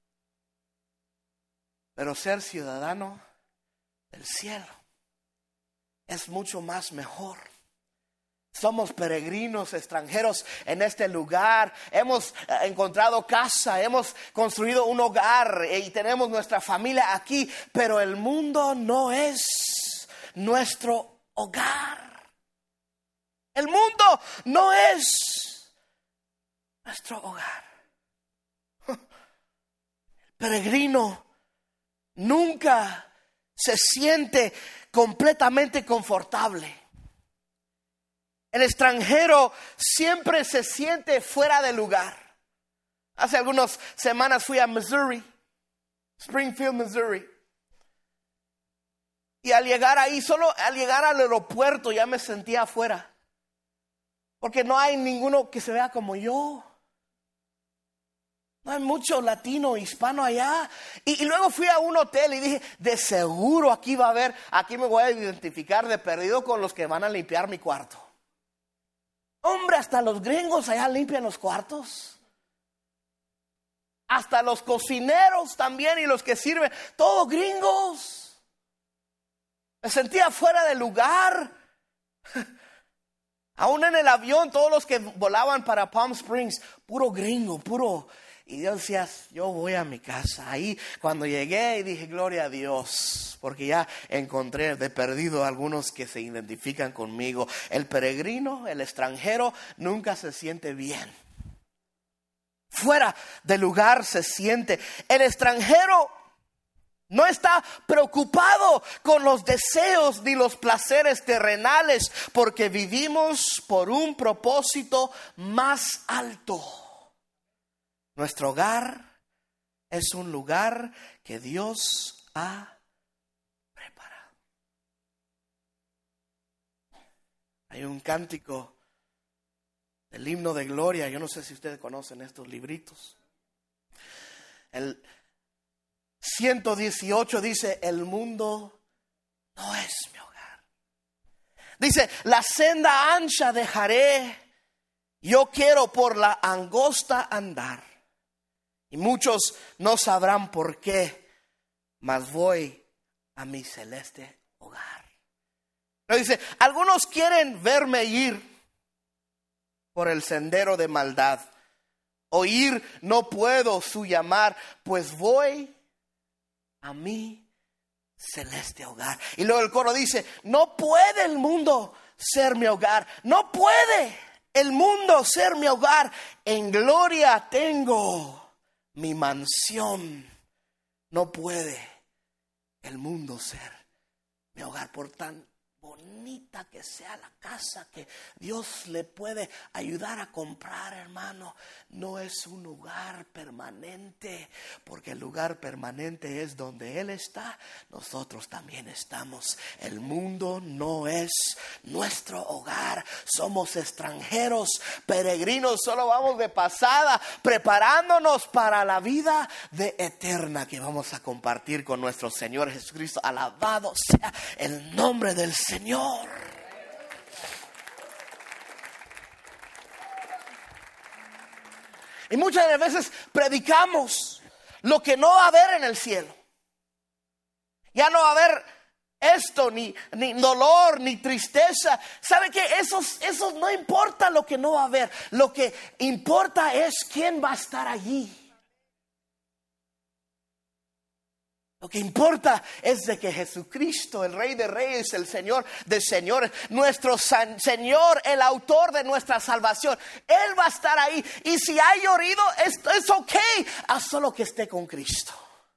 Pero ser ciudadano del cielo es mucho más mejor. Somos peregrinos, extranjeros en este lugar. Hemos encontrado casa, hemos construido un hogar y tenemos nuestra familia aquí. Pero el mundo no es nuestro hogar. El mundo no es nuestro hogar. El peregrino nunca se siente completamente confortable. El extranjero siempre se siente fuera de lugar. Hace algunas semanas fui a Missouri, Springfield, Missouri. Y al llegar ahí, solo al llegar al aeropuerto ya me sentía afuera. Porque no hay ninguno que se vea como yo. No hay mucho latino, hispano allá. Y luego fui a un hotel y dije, de seguro aquí va a haber, aquí me voy a identificar de perdido con los que van a limpiar mi cuarto. Hombre, hasta los gringos allá limpian los cuartos. Hasta los cocineros también y los que sirven, todos gringos. Me sentía fuera de lugar. Aún en el avión, todos los que volaban para Palm Springs, puro gringo, puro. Y yo decía, yo voy a mi casa. Ahí cuando llegué y dije, gloria a Dios, porque ya encontré de perdido algunos que se identifican conmigo. El peregrino, el extranjero, nunca se siente bien. Fuera de lugar se siente. El extranjero no está preocupado con los deseos ni los placeres terrenales, porque vivimos por un propósito más alto. Nuestro hogar es un lugar que Dios ha preparado. Hay un cántico del himno de gloria. Yo no sé si ustedes conocen estos libritos. El 118 dice, el mundo no es mi hogar. Dice, la senda ancha dejaré, yo quiero por la angosta andar. Y muchos no sabrán por qué, mas voy a mi celeste hogar. Pero dice, algunos quieren verme ir por el sendero de maldad. Oír no puedo su llamar, pues voy a mi celeste hogar. Y luego el coro dice, no puede el mundo ser mi hogar. No puede el mundo ser mi hogar. En gloria tengo mi mansión. No puede el mundo ser mi hogar. Por tan bonita que sea la casa que Dios le puede ayudar a comprar, hermano, no es un lugar permanente, porque el lugar permanente es donde Él está, nosotros también estamos. El mundo no es nuestro hogar, somos extranjeros, peregrinos, solo vamos de pasada, preparándonos para la vida eterna que vamos a compartir con nuestro Señor Jesucristo. Alabado sea el nombre del Señor. Y muchas de las veces predicamos lo que no va a haber en el cielo. Ya no va a haber esto, ni dolor, ni tristeza. ¿Sabe qué? Eso no importa lo que no va a haber. Lo que importa es quién va a estar allí. Lo que importa es de que Jesucristo, el Rey de Reyes, el Señor de Señores, nuestro Señor, el autor de nuestra salvación, Él va a estar ahí. Y si ha llorido, es ok, solo que esté con Cristo.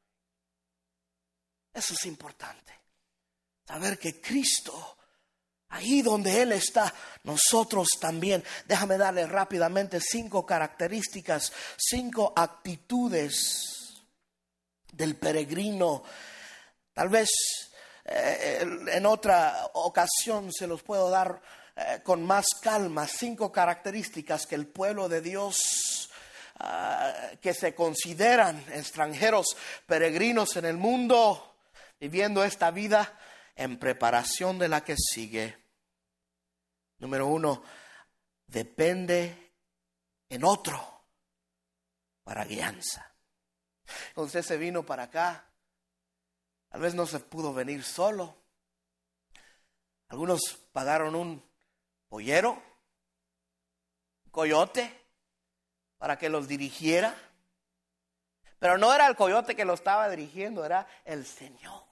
Eso es importante. Saber que Cristo, ahí donde Él está, nosotros también. Déjame darle rápidamente 5 características, 5 actitudes del peregrino. Tal vez en otra ocasión se los puedo dar con más calma. 5 características que el pueblo de Dios, que se consideran extranjeros, peregrinos en el mundo, viviendo esta vida en preparación de la que sigue. Número 1, depende en otro para guianza. Cuando usted se vino para acá, tal vez no se pudo venir solo. Algunos pagaron un pollero, un coyote, para que los dirigiera. Pero no era el coyote que lo estaba dirigiendo, era el Señor.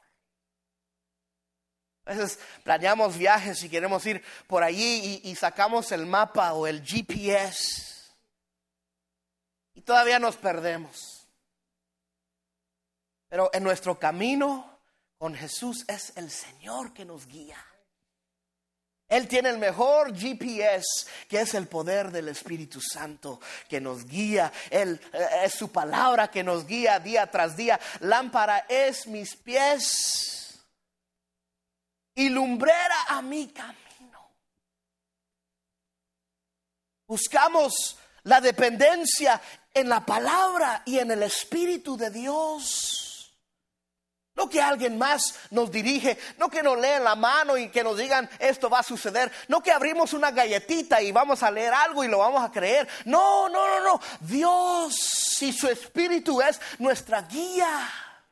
A veces planeamos viajes y queremos ir por allí y sacamos el mapa o el GPS. Y todavía nos perdemos. Pero en nuestro camino con Jesús es el Señor que nos guía. Él tiene el mejor GPS, que es el poder del Espíritu Santo que nos guía. Es su palabra que nos guía día tras día. Lámpara es mis pies y lumbrera a mi camino. Buscamos la dependencia en la palabra y en el Espíritu de Dios. No que alguien más nos dirige, no que nos lean la mano y que nos digan esto va a suceder, no que abrimos una galletita y vamos a leer algo y lo vamos a creer. No. Dios y su Espíritu es nuestra guía.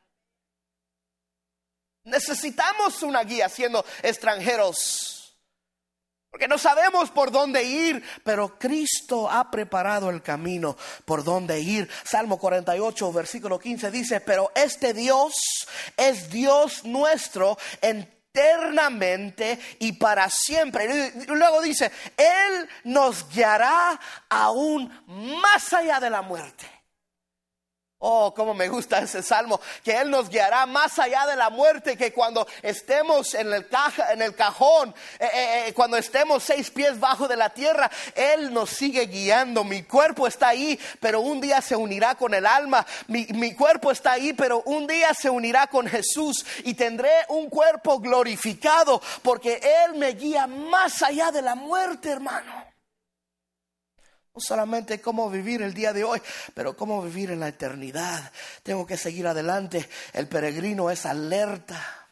Necesitamos una guía siendo extranjeros, porque no sabemos por dónde ir, pero Cristo ha preparado el camino por dónde ir. Salmo 48, versículo 15 dice: pero este Dios es Dios nuestro eternamente y para siempre. Y luego dice: Él nos guiará aún más allá de la muerte. Oh, cómo me gusta ese salmo, que Él nos guiará más allá de la muerte, que cuando estemos en el cajón, cuando estemos 6 pies bajo de la tierra, Él nos sigue guiando. Mi cuerpo está ahí, pero un día se unirá con el alma. Mi cuerpo está ahí, pero un día se unirá con Jesús y tendré un cuerpo glorificado, porque Él me guía más allá de la muerte, hermano. No solamente cómo vivir el día de hoy, pero cómo vivir en la eternidad. Tengo que seguir adelante. El peregrino es alerta,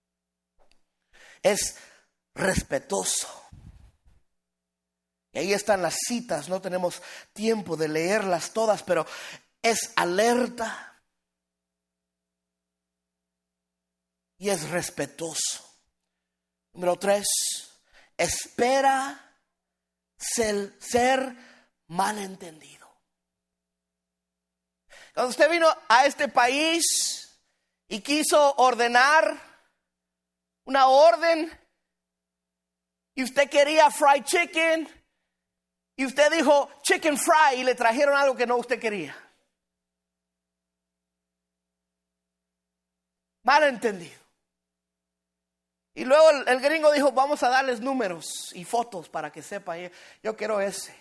es respetuoso. Y ahí están las citas, no tenemos tiempo de leerlas todas, pero es alerta y es respetuoso. Número 3, espera ser malentendido. Cuando usted vino a este país y quiso ordenar una orden y usted quería fried chicken y usted dijo chicken fry y le trajeron algo que no usted quería. Malentendido. Y luego el gringo dijo, vamos a darles números y fotos para que sepan. Yo quiero ese.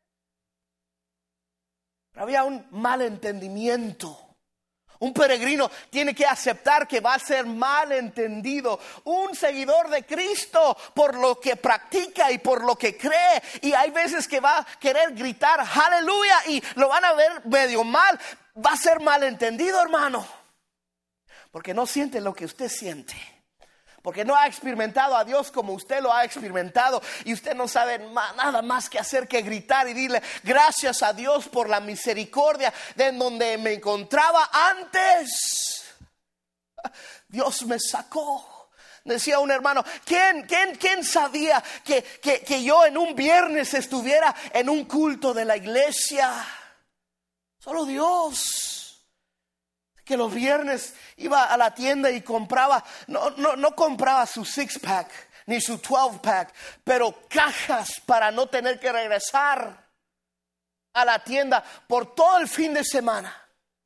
Pero había un malentendimiento. Un peregrino tiene que aceptar que va a ser malentendido. Un seguidor de Cristo por lo que practica y por lo que cree. Y hay veces que va a querer gritar aleluya y lo van a ver medio mal. Va a ser malentendido, hermano. Porque no siente lo que usted siente. Porque no ha experimentado a Dios como usted lo ha experimentado. Y usted no sabe nada más que hacer que gritar y decirle gracias a Dios por la misericordia de donde me encontraba antes. Dios me sacó. Decía un hermano, ¿quién sabía que yo en un viernes estuviera en un culto de la iglesia? Solo Dios. Que los viernes iba a la tienda y compraba, no compraba su 6-pack ni su 12-pack, pero cajas para no tener que regresar a la tienda por todo el fin de semana.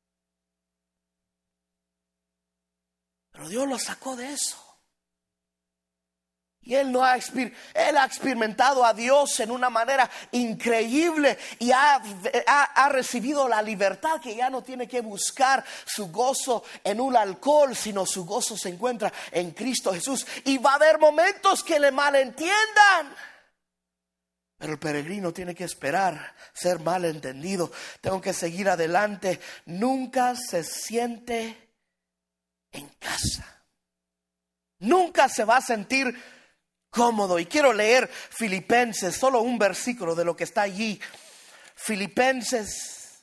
Pero Dios lo sacó de eso. Y él ha experimentado a Dios en una manera increíble y ha recibido la libertad que ya no tiene que buscar su gozo en un alcohol, sino su gozo se encuentra en Cristo Jesús. Y va a haber momentos que le malentiendan. Pero el peregrino tiene que esperar ser malentendido. Tengo que seguir adelante. Nunca se siente en casa. Nunca se va a sentir cómodo. Y quiero leer Filipenses, solo un versículo de lo que está allí. Filipenses,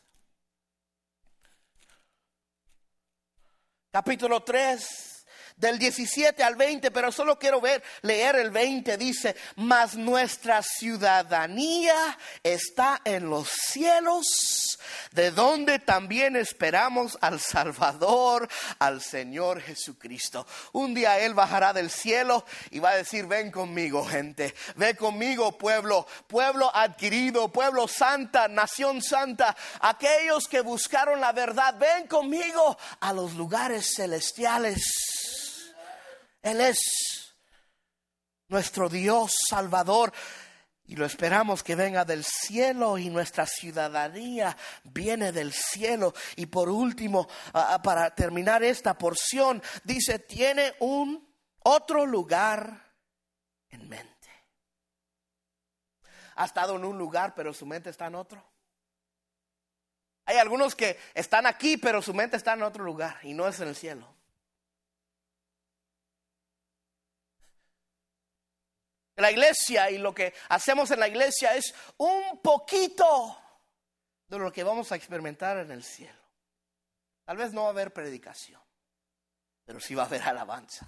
capítulo 3, del 17 al 20, pero solo quiero leer el 20. Dice, mas nuestra ciudadanía está en los cielos, de donde también esperamos al Salvador, al Señor Jesucristo. Un día Él bajará del cielo y va a decir, ven conmigo, gente, ven conmigo, pueblo adquirido, pueblo santa, nación santa, aquellos que buscaron la verdad, ven conmigo a los lugares celestiales. Él es nuestro Dios Salvador y lo esperamos que venga del cielo, y nuestra ciudadanía viene del cielo. Y por último, para terminar esta porción, dice, tiene un otro lugar en mente. ¿Ha estado en un lugar pero su mente está en otro? Hay algunos que están aquí pero su mente está en otro lugar y no es en el cielo. La iglesia y lo que hacemos en la iglesia es un poquito de lo que vamos a experimentar en el cielo. Tal vez no va a haber predicación, pero sí va a haber alabanza.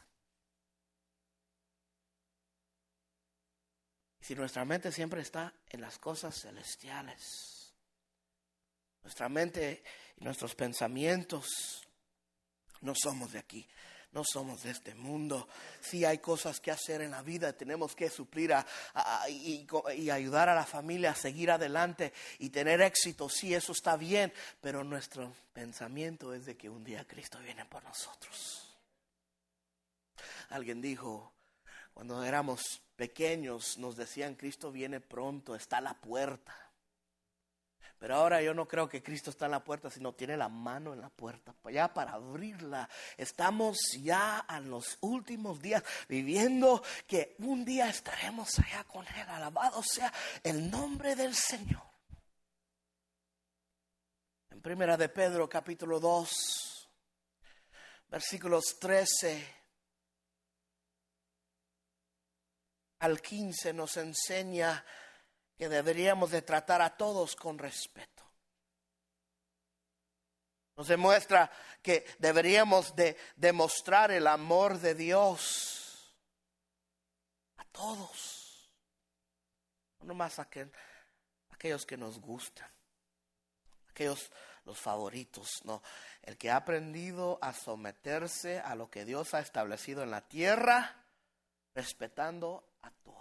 Y si nuestra mente siempre está en las cosas celestiales, nuestra mente y nuestros pensamientos no somos de aquí. No somos de este mundo. Sí hay cosas que hacer en la vida. Tenemos que suplir y ayudar a la familia a seguir adelante y tener éxito. Sí, eso está bien. Pero nuestro pensamiento es de que un día Cristo viene por nosotros. Alguien dijo, cuando éramos pequeños nos decían, Cristo viene pronto, está a la puerta. Pero ahora yo no creo que Cristo está en la puerta, sino tiene la mano en la puerta, ya para abrirla. Estamos ya en los últimos días, viviendo que un día estaremos allá con Él. Alabado sea el nombre del Señor. En Primera de Pedro, capítulo 2, versículos 13 al 15, nos enseña que deberíamos de tratar a todos con respeto. Nos demuestra que deberíamos de demostrar el amor de Dios a todos. No nomás a aquellos que nos gustan, aquellos los favoritos. No, el que ha aprendido a someterse a lo que Dios ha establecido en la tierra, respetando a todos.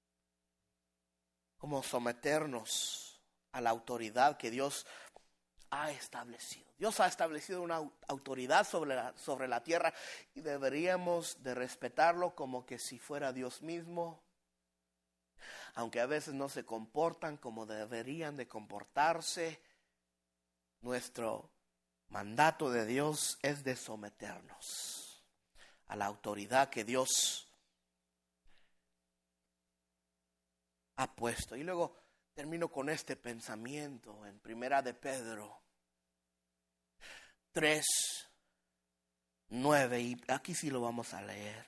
Como someternos a la autoridad que Dios ha establecido. Dios ha establecido una autoridad sobre la tierra y deberíamos de respetarlo como que si fuera Dios mismo, aunque a veces no se comportan como deberían de comportarse. Nuestro mandato de Dios es de someternos a la autoridad que Dios ha puesto. Y luego termino con este pensamiento en Primera de Pedro 3:9, y aquí sí lo vamos a leer.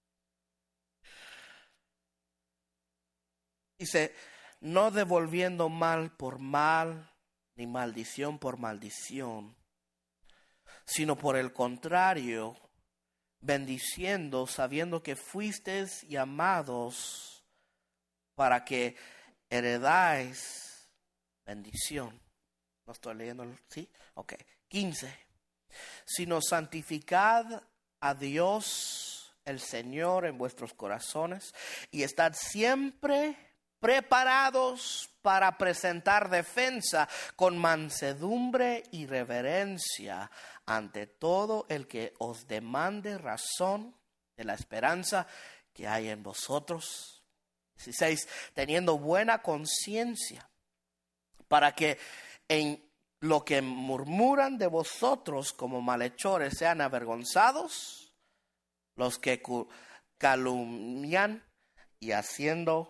Dice: no devolviendo mal por mal, ni maldición por maldición, sino por el contrario, bendiciendo, sabiendo que fuisteis llamados para que heredáis bendición. ¿No estoy leyendo? ¿Sí? Ok. 15. Sino santificad a Dios el Señor en vuestros corazones y estad siempre preparados para presentar defensa con mansedumbre y reverencia ante todo el que os demande razón de la esperanza que hay en vosotros. 16. Teniendo buena conciencia, para que en lo que murmuran de vosotros como malhechores sean avergonzados los que calumnian y haciendo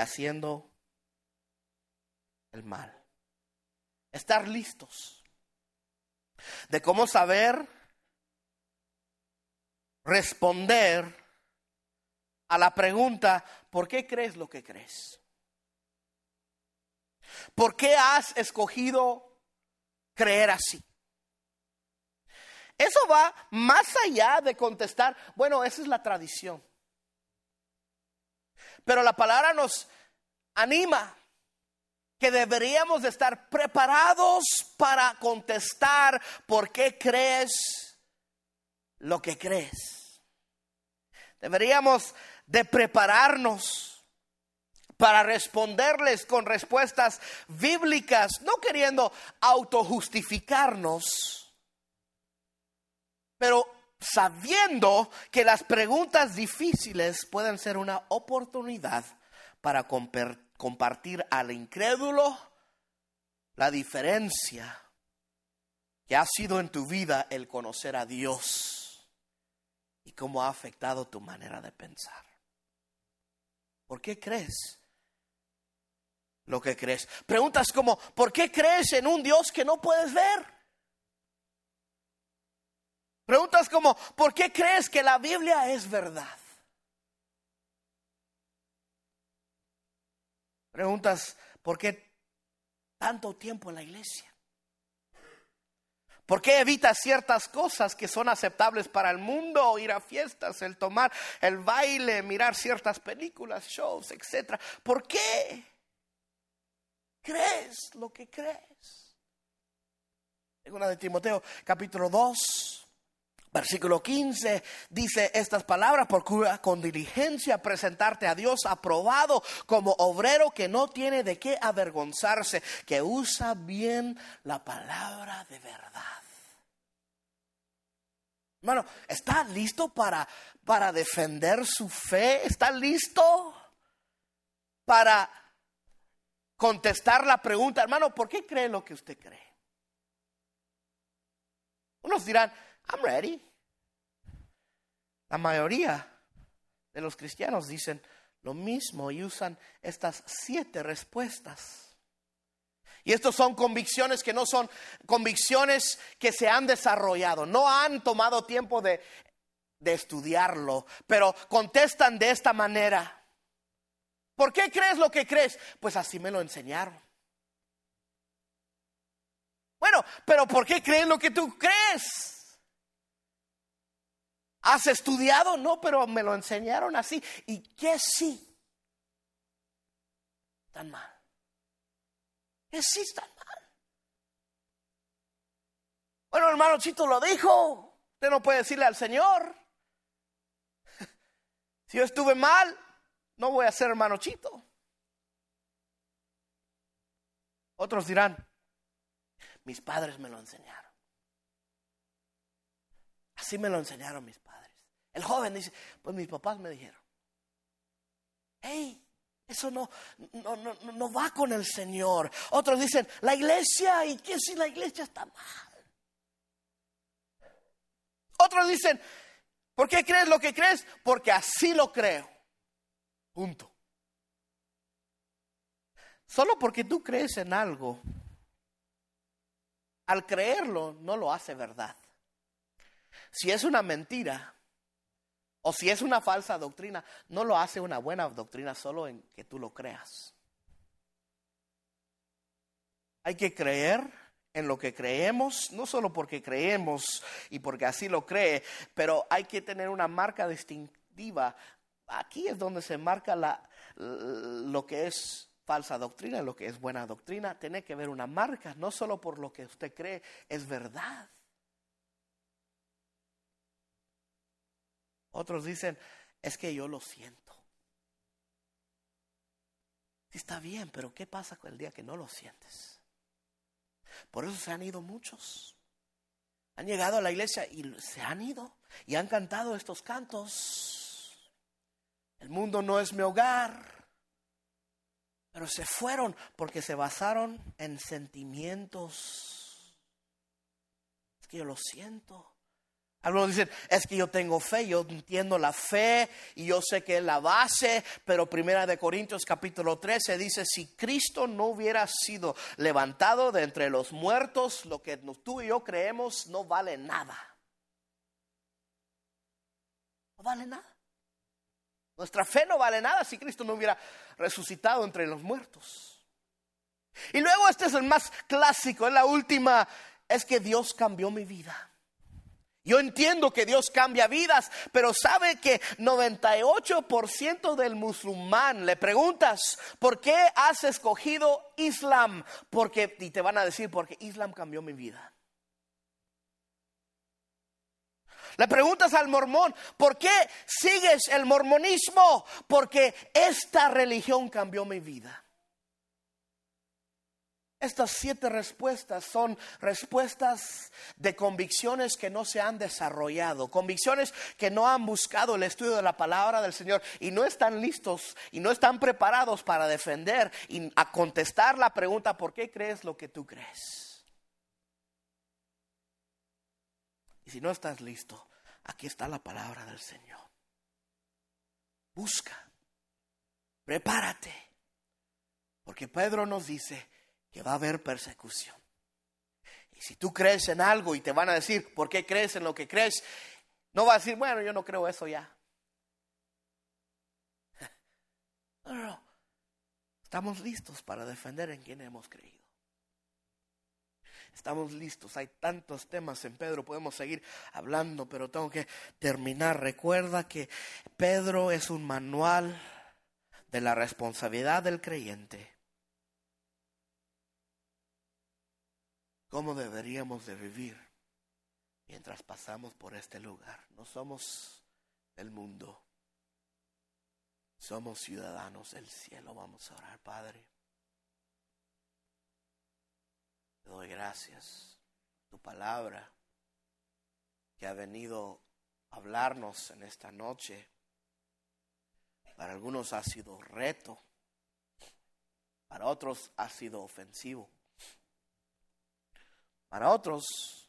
el mal. Estar listos de cómo saber responder a la pregunta: ¿por qué crees lo que crees? ¿Por qué has escogido creer así? Eso va más allá de contestar, bueno, esa es la tradición. Pero la palabra nos anima que deberíamos de estar preparados para contestar por qué crees lo que crees. Deberíamos de prepararnos para responderles con respuestas bíblicas, no queriendo autojustificarnos, pero sabiendo que las preguntas difíciles pueden ser una oportunidad para compartir al incrédulo la diferencia que ha sido en tu vida el conocer a Dios y cómo ha afectado tu manera de pensar. ¿Por qué crees lo que crees? Preguntas como: ¿por qué crees en un Dios que no puedes ver? Preguntas como: ¿por qué crees que la Biblia es verdad? Preguntas: ¿por qué tanto tiempo en la iglesia? ¿Por qué evitas ciertas cosas que son aceptables para el mundo? Ir a fiestas, el tomar el baile, mirar ciertas películas, shows, etc. ¿Por qué crees lo que crees? Segunda de Timoteo, capítulo 2. Versículo 15 dice estas palabras: procura con diligencia presentarte a Dios aprobado como obrero que no tiene de qué avergonzarse, que usa bien la palabra de verdad. Hermano, ¿está listo para defender su fe? ¿Está listo para contestar la pregunta? Hermano, ¿por qué cree lo que usted cree? Unos dirán: I'm ready. La mayoría de los cristianos dicen lo mismo y usan estas 7 respuestas. Y estas son convicciones que no son convicciones que se han desarrollado. No han tomado tiempo de estudiarlo, pero contestan de esta manera: ¿por qué crees lo que crees? Pues así me lo enseñaron. Bueno, pero ¿por qué crees lo que tú crees? ¿Has estudiado? No, pero me lo enseñaron así. ¿Y qué sí? Tan mal. ¿Qué sí están mal? Bueno, hermano Chito lo dijo. Usted no puede decirle al Señor: si yo estuve mal, no voy a ser hermano Chito. Otros dirán: mis padres me lo enseñaron. Así me lo enseñaron mis padres. El joven dice, pues mis papás me dijeron. Hey, eso no va con el Señor. Otros dicen, la iglesia, ¿y qué si la iglesia está mal? Otros dicen, ¿por qué crees lo que crees? Porque así lo creo. Punto. Solo porque tú crees en algo, al creerlo no lo hace verdad. Si es una mentira o si es una falsa doctrina, no lo hace una buena doctrina solo en que tú lo creas. Hay que creer en lo que creemos, no solo porque creemos y porque así lo cree, pero hay que tener una marca distintiva. Aquí es donde se marca lo que es falsa doctrina, lo que es buena doctrina. Tiene que haber una marca, no solo por lo que usted cree es verdad. Otros dicen, es que yo lo siento. Sí, está bien, pero ¿qué pasa con el día que no lo sientes? Por eso se han ido muchos. Han llegado a la iglesia y se han ido y han cantado estos cantos. El mundo no es mi hogar. Pero se fueron porque se basaron en sentimientos. Es que yo lo siento. Algunos dicen, es que yo tengo fe, yo entiendo la fe y yo sé que es la base, pero 1 Corintios capítulo 13 dice, si Cristo no hubiera sido levantado de entre los muertos, lo que tú y yo creemos no vale nada. No vale nada. Nuestra fe no vale nada si Cristo no hubiera resucitado entre los muertos. Y luego este es el más clásico, es la última, es que Dios cambió mi vida. Yo entiendo que Dios cambia vidas, pero sabe que 98% del musulmán le preguntas, ¿por qué has escogido Islam? Y te van a decir, porque Islam cambió mi vida. Le preguntas al mormón, ¿por qué sigues el mormonismo? Porque esta religión cambió mi vida. Estas 7 respuestas son respuestas de convicciones que no se han desarrollado, convicciones que no han buscado el estudio de la palabra del Señor y no están listos y no están preparados para defender y a contestar la pregunta, ¿por qué crees lo que tú crees? Y si no estás listo, aquí está la palabra del Señor. Busca, prepárate, porque Pedro nos dice que va a haber persecución. Y si tú crees en algo y te van a decir, ¿por qué crees en lo que crees? No vas a decir, bueno, yo no creo eso ya. No. Estamos listos para defender en quien hemos creído. Estamos listos. Hay tantos temas en Pedro, podemos seguir hablando, pero tengo que terminar. Recuerda que Pedro es un manual de la responsabilidad del creyente. ¿Cómo deberíamos de vivir mientras pasamos por este lugar? No somos del mundo, somos ciudadanos del cielo. Vamos a orar, Padre. Te doy gracias por tu palabra que ha venido a hablarnos en esta noche. Para algunos ha sido reto, para otros ha sido ofensivo. Para otros